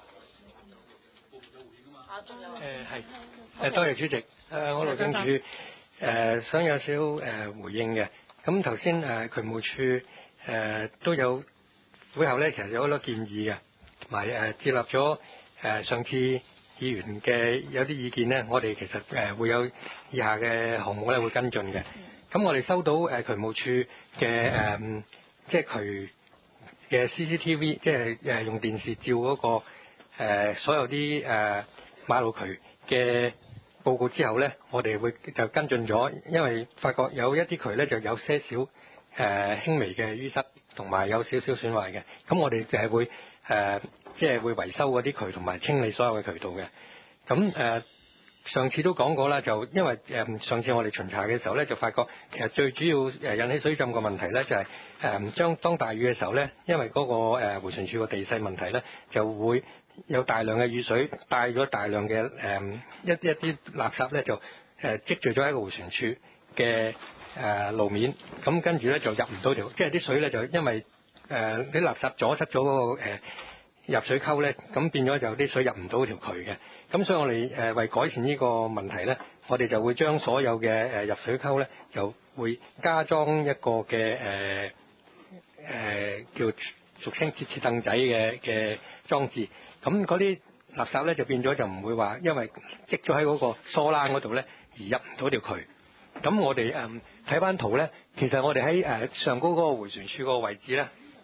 S23: 多謝主席。我路政署想有少少回應嘅。咁頭先渠務處都有會後咧，其實有好多建議嘅，同埋接納咗上次議員嘅有啲意見咧，我哋其實會有以下嘅項目咧會跟進嘅。咁我哋收到渠務處嘅即係渠嘅 CCTV， 即係用電視照嗰個所有啲馬路渠嘅報告之後咧，我哋會就跟進咗，因為發覺有一啲渠咧就有些少輕微嘅淤塞，同埋有少少損壞嘅。咁我哋就係會即係會維修嗰啲渠同埋清理所有嘅渠道嘅。咁上次都講過啦，就因為上次我哋巡查嘅時候咧，就發覺其實最主要引起水浸嘅問題咧，就係當大雨嘅時候咧，因為嗰個迴旋處個地勢問題咧，就會有大量嘅雨水帶咗大量嘅一啲垃圾咧，就積聚咗喺個迴旋處嘅路面，咁跟住咧就入唔到條，即係啲水咧就因為啲垃圾阻塞咗嗰個入水溝咧，咁變咗就啲水入唔到條渠嘅。咁所以我哋為改善呢個問題咧，我哋就會將所有嘅入水溝咧，就會加裝一個嘅叫俗稱鐵凳仔嘅裝置。咁嗰啲垃圾咧就變咗就唔會話因為積咗喺嗰個疏欄嗰度咧而入唔到條渠。咁我哋睇翻圖咧，其實我哋喺上高嗰個迴旋處個位置咧，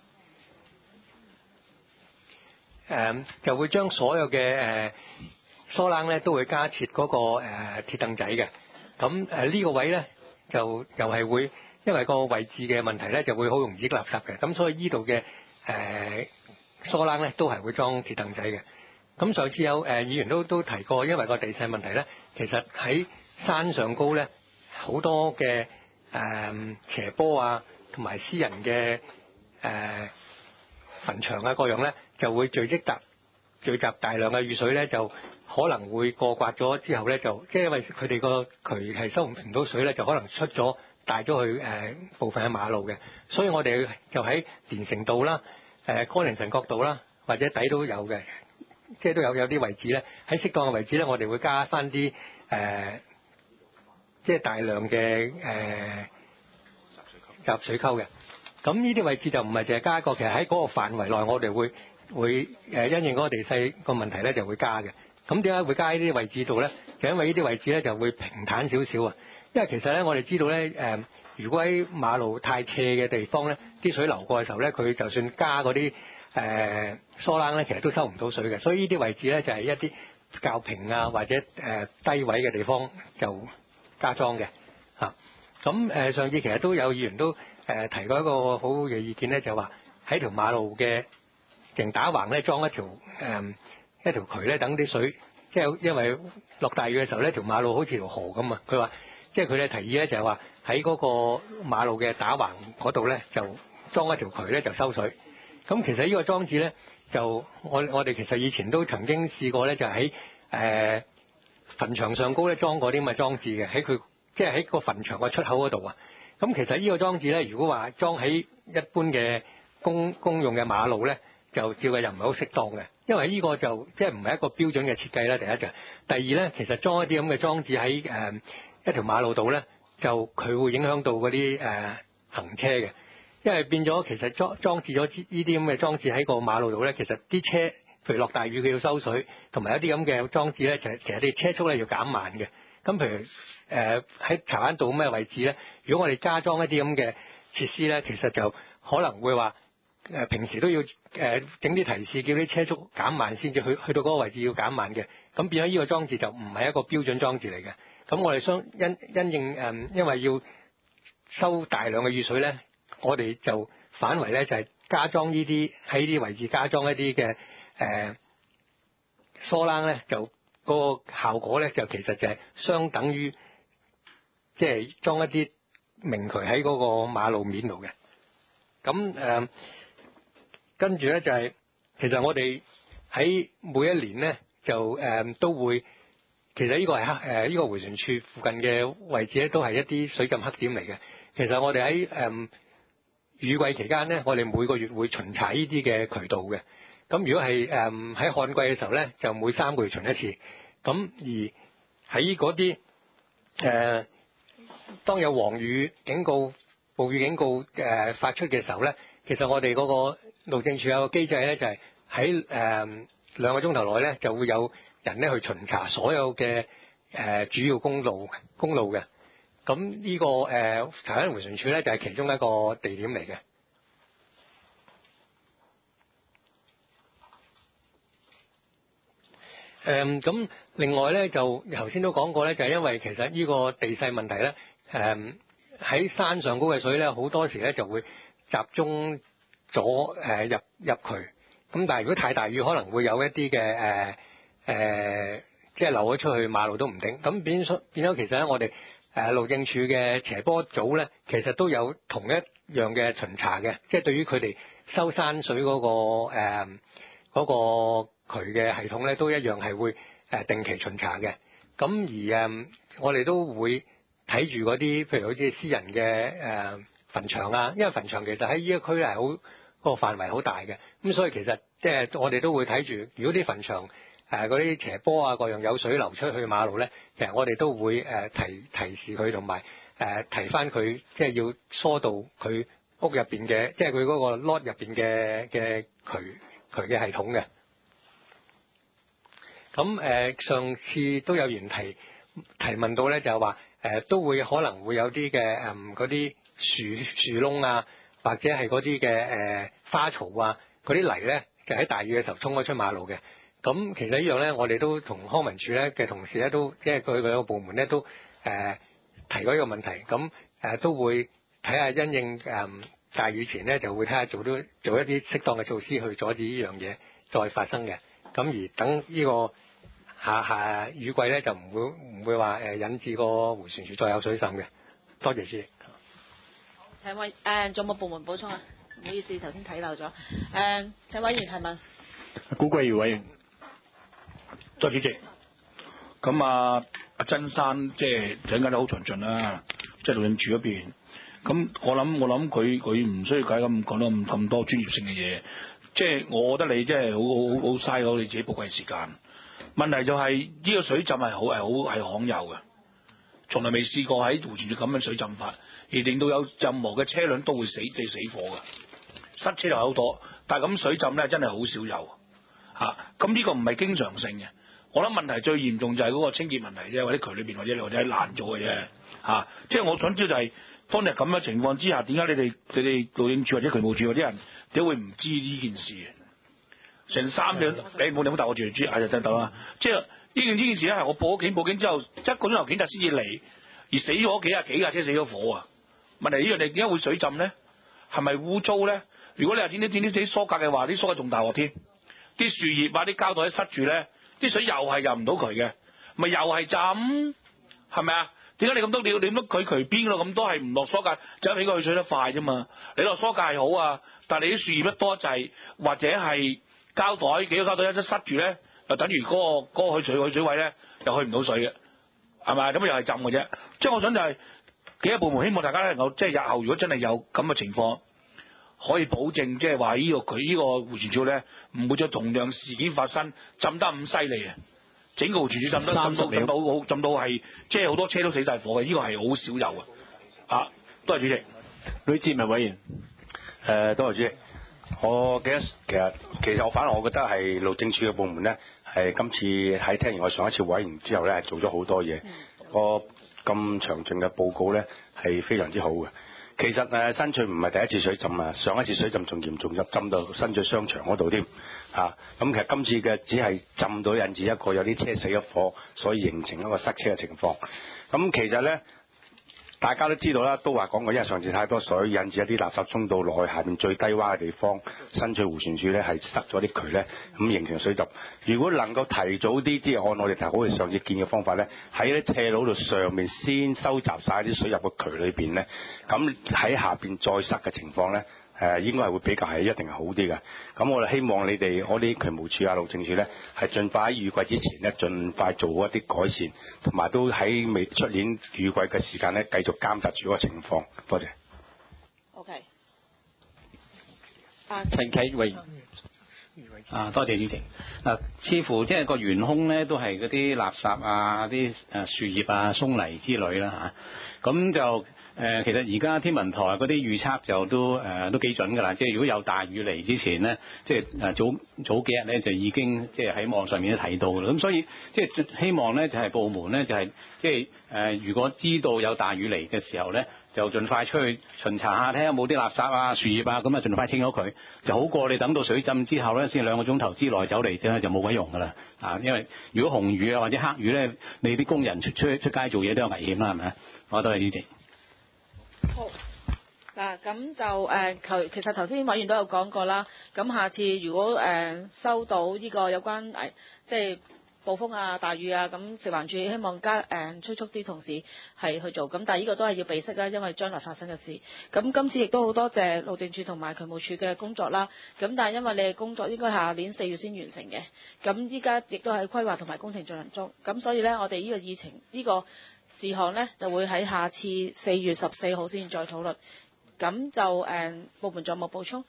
S23: 就會將所有嘅疏欄咧都會加設嗰個鐵凳仔嘅。咁呢個位咧就又係會因為個位置嘅問題咧，就會好容易積垃圾嘅。咁所以呢度嘅疏欄咧都係會裝鐵凳仔嘅。咁上次有議員都提過，因為個地勢問題咧，其實喺山上高咧好多嘅斜坡啊，同埋私人嘅墳場啊各樣咧，就會聚集大量嘅雨水咧，就可能會過刮咗之後咧，就即係因為佢哋個渠係收唔到水咧，就可能出咗帶咗去部分嘅馬路嘅。所以我哋就喺連城道啦、歌靈臣角道啦，或者底都有嘅，即係都有啲位置咧，喺適當嘅位置咧，我哋會加翻啲即係大量嘅集水溝嘅。咁呢啲位置就唔係淨係加一個，其實喺嗰個範圍內，我哋會因應嗰個地勢個問題咧，就會加嘅。咁點解會加呢啲位置度咧？就因為呢啲位置咧就會平坦少少啊。因為其實咧，我哋知道咧，如果喺馬路太斜嘅地方咧，啲水流過嘅時候咧，佢就算加嗰啲疏欄咧，其實都收唔到水嘅。所以呢啲位置咧就係一啲較平啊或者低位嘅地方就加裝嘅嚇。咁上次其實都有議員都提過一個好嘅意見咧，就話喺條馬路嘅勁打橫咧裝一條渠咧，等啲水即係因為落大雨嘅時候咧，條馬路好似條河咁啊。佢話即係佢哋提議咧，就係話喺嗰個馬路嘅打橫嗰度咧，就裝一條渠咧就收水。咁其實呢個裝置咧，就我哋其實以前都曾經試過咧，就喺墳場上高咧裝過啲咁嘅裝置嘅，喺佢即係喺個墳場個出口嗰度啊。咁其實呢個裝置咧，如果話裝喺一般嘅公用嘅馬路咧，就照嘅又唔係好適當嘅，因為呢個就即係唔係一個標準嘅設計啦。第一就，第二咧，其實裝一啲咁嘅裝置喺一條馬路度咧，就佢會影響到嗰啲行車嘅，因為變咗其實裝置咗呢啲咁嘅裝置喺個馬路度咧，其實啲車譬如落大雨佢要收水，同埋一啲咁嘅裝置咧，其實啲車速咧要減慢嘅。咁譬如喺柴灣道咁嘅位置咧，如果我哋加裝一啲咁嘅設施咧，其實就可能會話平時都要整啲提示，叫啲車速減慢先至去到嗰個位置要減慢嘅。咁變咗呢個裝置就唔係一個標準裝置嚟嘅。咁我哋因應因為要收大量嘅雨水咧，我哋就反為咧就係加裝呢啲喺呢啲位置加裝一啲嘅疏欄咧，就個效果咧就其實就係相等於即係裝一啲明渠喺嗰個馬路面度嘅。咁跟住咧就係其實我哋喺每一年咧就都會，其實呢個係呢個迴旋處附近嘅位置咧都係一啲水浸黑點嚟嘅。其實我哋喺雨季期間咧，我哋每個月會巡查呢啲嘅渠道嘅。咁如果係喺旱季嘅時候咧，就每3個月巡一次。咁而喺嗰啲當有黃雨警告、暴雨警告發出嘅時候咧，其實我哋嗰個路政署有個機制咧，就係喺2個鐘頭內咧就會有人咧去巡查所有嘅主要公路嘅。咁呢個柴灣迴旋處咧就係其中一個地點嚟嘅。 咁另外咧就頭先都講過咧，就係因為其實呢個地勢問題咧，喺山上高嘅水咧，好多時咧就會集中咗入渠。咁但係如果太大雨，可能會有一啲嘅即係流咗出去馬路都唔定。咁變咗其實咧，我哋路政署嘅斜坡組咧，其實都有同一樣嘅巡查嘅，即係對於佢哋收山水嗰個渠嘅系統咧，都一樣係會定期巡查嘅。咁而我哋都會睇住嗰啲，譬如好似私人嘅墳場啊，因為墳場其實喺呢一區咧係好個範圍好大嘅，咁所以其實即係我哋都會睇住，如果啲墳場嗰啲斜坡啊各樣有水流出去馬路咧，其實我哋都會提示佢，同埋提翻佢，即係要疏導佢屋入邊嘅，即係佢嗰個 lot 入邊嘅渠嘅系統嘅。咁上次都有人提問到咧，就係話都會可能會有啲嘅嗰啲樹窿啊，或者係嗰啲嘅花槽啊，嗰啲泥咧就喺大雨嘅時候衝咗出馬路嘅。咁其實呢樣咧，我哋都同康文署咧嘅同事咧都即係佢個部門咧都提過呢個問題。咁都會睇下因應大雨前咧，就會睇下做一啲適當嘅措施去阻止呢樣嘢再發生嘅。咁而等呢個下雨季咧，就唔會話引致個迴旋處再有水浸嘅。多謝主席。
S1: 請委仲有冇部門補充啊？唔好意思，頭先睇漏咗。請委員提問。
S8: 古桂堯委員，多謝主席。咁阿曾生即係陣間都好詳盡啦，即係路政署嗰邊。咁我諗佢唔需要講到咁多專業性嘅嘢。即係我覺得你即係好嘥咗你自己寶貴時間。問題就係呢個水浸係罕有嘅，從來未試過喺迴旋處咁樣水浸法，而令到有任何嘅車輛都會死火嘅，塞車就好多。但係咁水浸咧真係好少有嚇。咁呢個唔係經常性嘅。我諗問題最嚴重就係嗰個清潔問題啫，或者渠裏邊或者喺爛咗嘅啫嚇。即係我想知道就係當日咁嘅情況之下，點解你哋路政署或者渠務署嗰啲人點會唔知呢件事嘅？成3兩，你冇答我住，就得啦。即係呢件事咧，係我報警之後1個鐘頭警察先至嚟，而死咗幾架車死咗火啊！問題呢樣你點解會水浸咧？係咪污糟咧？如果你話點啲疏隔嘅話，啲疏隔仲大鑊添。啲樹葉啊、啲膠袋塞住咧，啲水又係入唔到渠嘅，咪又係浸，係咪啊？點解你咁多你乜渠邊嗰度咁多係唔落疏隔，就俾佢去水得快啫嘛？你落疏隔係好啊，但係你啲樹葉一多滯，或者係膠袋幾個膠袋一塞住咧，就等於嗰個去水位咧，又去唔到水嘅，係咪？咁又係浸嘅啫。即係我想就係幾個部門，希望大家能夠即係日後如果真係有咁嘅情況，可以保證即係話佢呢個迴旋處咧，唔會再同樣事件發生，浸得咁犀利啊！整個迴旋處浸到係即係好多車都死晒火嘅，呢個係好少有啊！多謝主席。
S6: 呂志文委員，多謝主席。我記得其實反而我覺得係路政署嘅部門咧，係今次喺聽完我上一次委員之後咧，係做咗好多嘢。個咁詳盡嘅報告咧係非常之好嘅。其實新翠唔係第一次水浸啊，上一次水浸仲嚴重，浸到新翠商場嗰度添嚇。咁其實今次嘅只係浸到引致一個有啲車死咗火，所以形成一個塞車嘅情況。咁其實咧，大家都知道啦，都話講過，因為上次太多水，引致一啲垃圾衝到落去下面最低洼嘅地方，新翠迴旋處咧係塞咗啲渠咧，咁形成水浸。如果能夠提早啲，即係按我哋提好似上次建嘅方法咧，喺啲斜路度上面先收集晒啲水入個渠裏邊咧，咁喺下邊再塞嘅情況咧，應該係會比較係一定係好啲嘅。咁我哋希望你哋我啲渠務處啊、路政署咧，係盡快喺雨季之前咧，盡快做一啲改善，同埋都喺未出年雨季嘅時間咧，繼續監察住嗰個情況。多謝。
S1: OK。
S12: 陳啟偉。多謝主席。似乎即係個懸空咧，都係嗰啲垃圾啊、啲樹葉啊、鬆泥之類啦嚇。 咁就其實而家天文台嗰啲預測就都幾準㗎啦。即係如果有大雨嚟之前咧，即係早幾日咧就已經即係喺網上面都睇到㗎啦。咁所以即係希望咧就係部門咧就係即係如果知道有大雨嚟嘅時候咧，就盡快出去巡查下，睇下有冇啲垃圾啊、樹葉啊，咁啊盡快清咗佢，就好過你等到水浸之後咧，先2個鐘頭之內走嚟啫，就冇鬼用㗎啦。因為如果紅雨啊或者黑雨咧，你啲工人出街做嘢都有危險啦，係咪啊？我多謝主席。
S1: 好嗱，咁就其實頭先委員都有講過啦。咁下次如果收到呢個有關即係暴風啊、大雨啊，咁食環署希望催促啲同事係去做。咁但係呢個都係要備悉啦，因為將來發生嘅事。咁今次亦都好多謝路政署同埋渠務署嘅工作啦。咁但係因為你嘅工作應該下年4月先完成嘅，咁依家亦都係規劃同埋工程進行中。咁所以呢，我哋呢個議程呢個事項呢，就會喺下次4月14號先再討論。咁就部門仲有冇補充？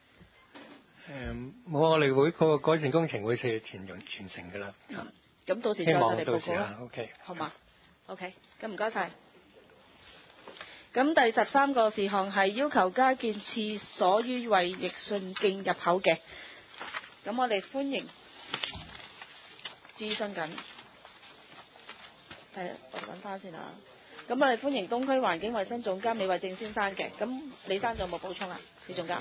S23: 冇，我哋會個改善工程會4月前完成㗎啦。
S1: 咁到時再上嚟報告啦。
S23: OK，
S1: 好嘛 ？OK， 咁唔該晒。咁第13個事項係要求加建廁所於衛奕信徑入口嘅。咁我哋歡迎諮詢緊。我揾翻先啊。咁我哋歡迎東區環境衛生總監李慧正先生嘅。咁李生仲有冇補充啊？李總監。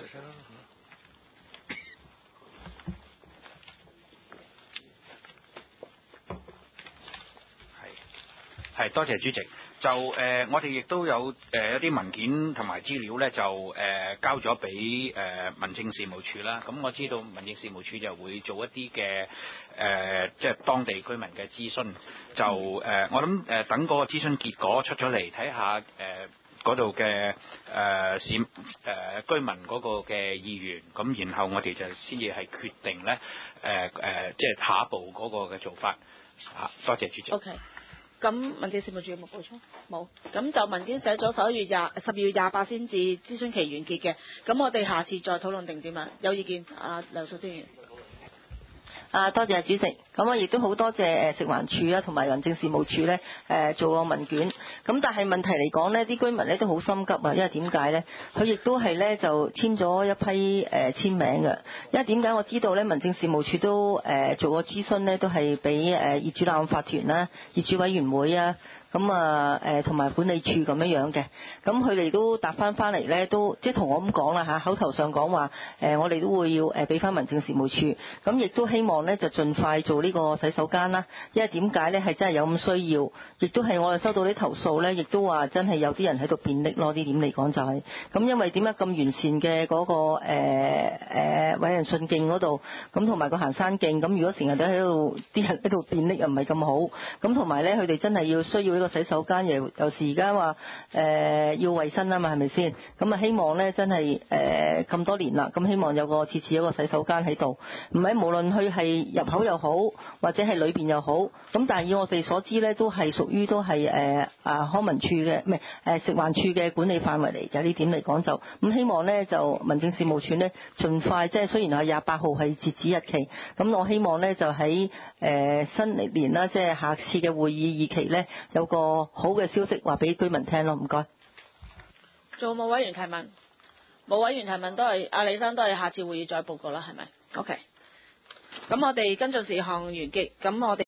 S13: 係，多謝主席。就我哋亦都有一啲文件同埋資料咧，就交咗俾民政事務處啦。咁我知道民政事務處就會做一啲嘅即係當地居民嘅諮詢。就我諗等嗰個諮詢結果出咗嚟，睇下嗰度嘅居民嗰個嘅意願，咁然後我哋就先至係決定咧即係下一步嗰個嘅做法。多謝主席。
S1: OK。咁民政事務處有冇補充？冇。咁就文件寫咗12月28先至諮詢期完結嘅。咁我哋下次再討論定點啊？有意見？梁淑貞議員。
S7: 多謝主席。咁我亦都好多謝食環署啦，同埋民政事務處咧做個問卷。咁但係問題嚟講呢，啲居民咧都好心急啊，因為點解咧？佢亦都係咧就簽咗一批簽名嘅。因為點解我知道咧，民政事務處都做過諮詢咧，都係俾業主立案法團啦、業主委員會啊。咁同埋管理處咁樣嘅，咁佢哋都答翻嚟咧，都即係同我咁講啦嚇，口頭上講話我哋都會要俾翻民政事務處，咁亦都希望咧就盡快做呢個洗手間啦，因為點解咧係真係有咁需要，亦都係我哋收到啲投訴咧，亦都話真係有啲人喺度便溺咯，呢點嚟講就係，咁因為點解咁完善嘅嗰個衛奕信徑嗰度，咁同埋個行山徑，咁如果成日都喺度啲人喺度便溺又唔係咁好，咁同埋咧佢哋真係要需要呢個洗手間，有時而家話要衛生啊嘛，係咪先？咁啊希望咧真係咁多年啦，咁希望有個次有個洗手間喺度，唔係無論佢係入口又好，或者係裏邊又好，咁但係以我哋所知咧，都係屬於都係康文署嘅，唔係食環署嘅管理範圍嚟嘅。呢點嚟講就咁希望咧就民政事務處咧盡快，即係雖然係28號係截止日期，咁我希望咧就喺新歷年啦，即係下次嘅會議議期咧有個好嘅消息話俾居民聽咯，唔該。
S1: 仲有冇委員提問？冇委員提問都係阿李生都係下次會議再報告啦，係咪 ？OK。咁我哋跟進事項完結，咁我哋。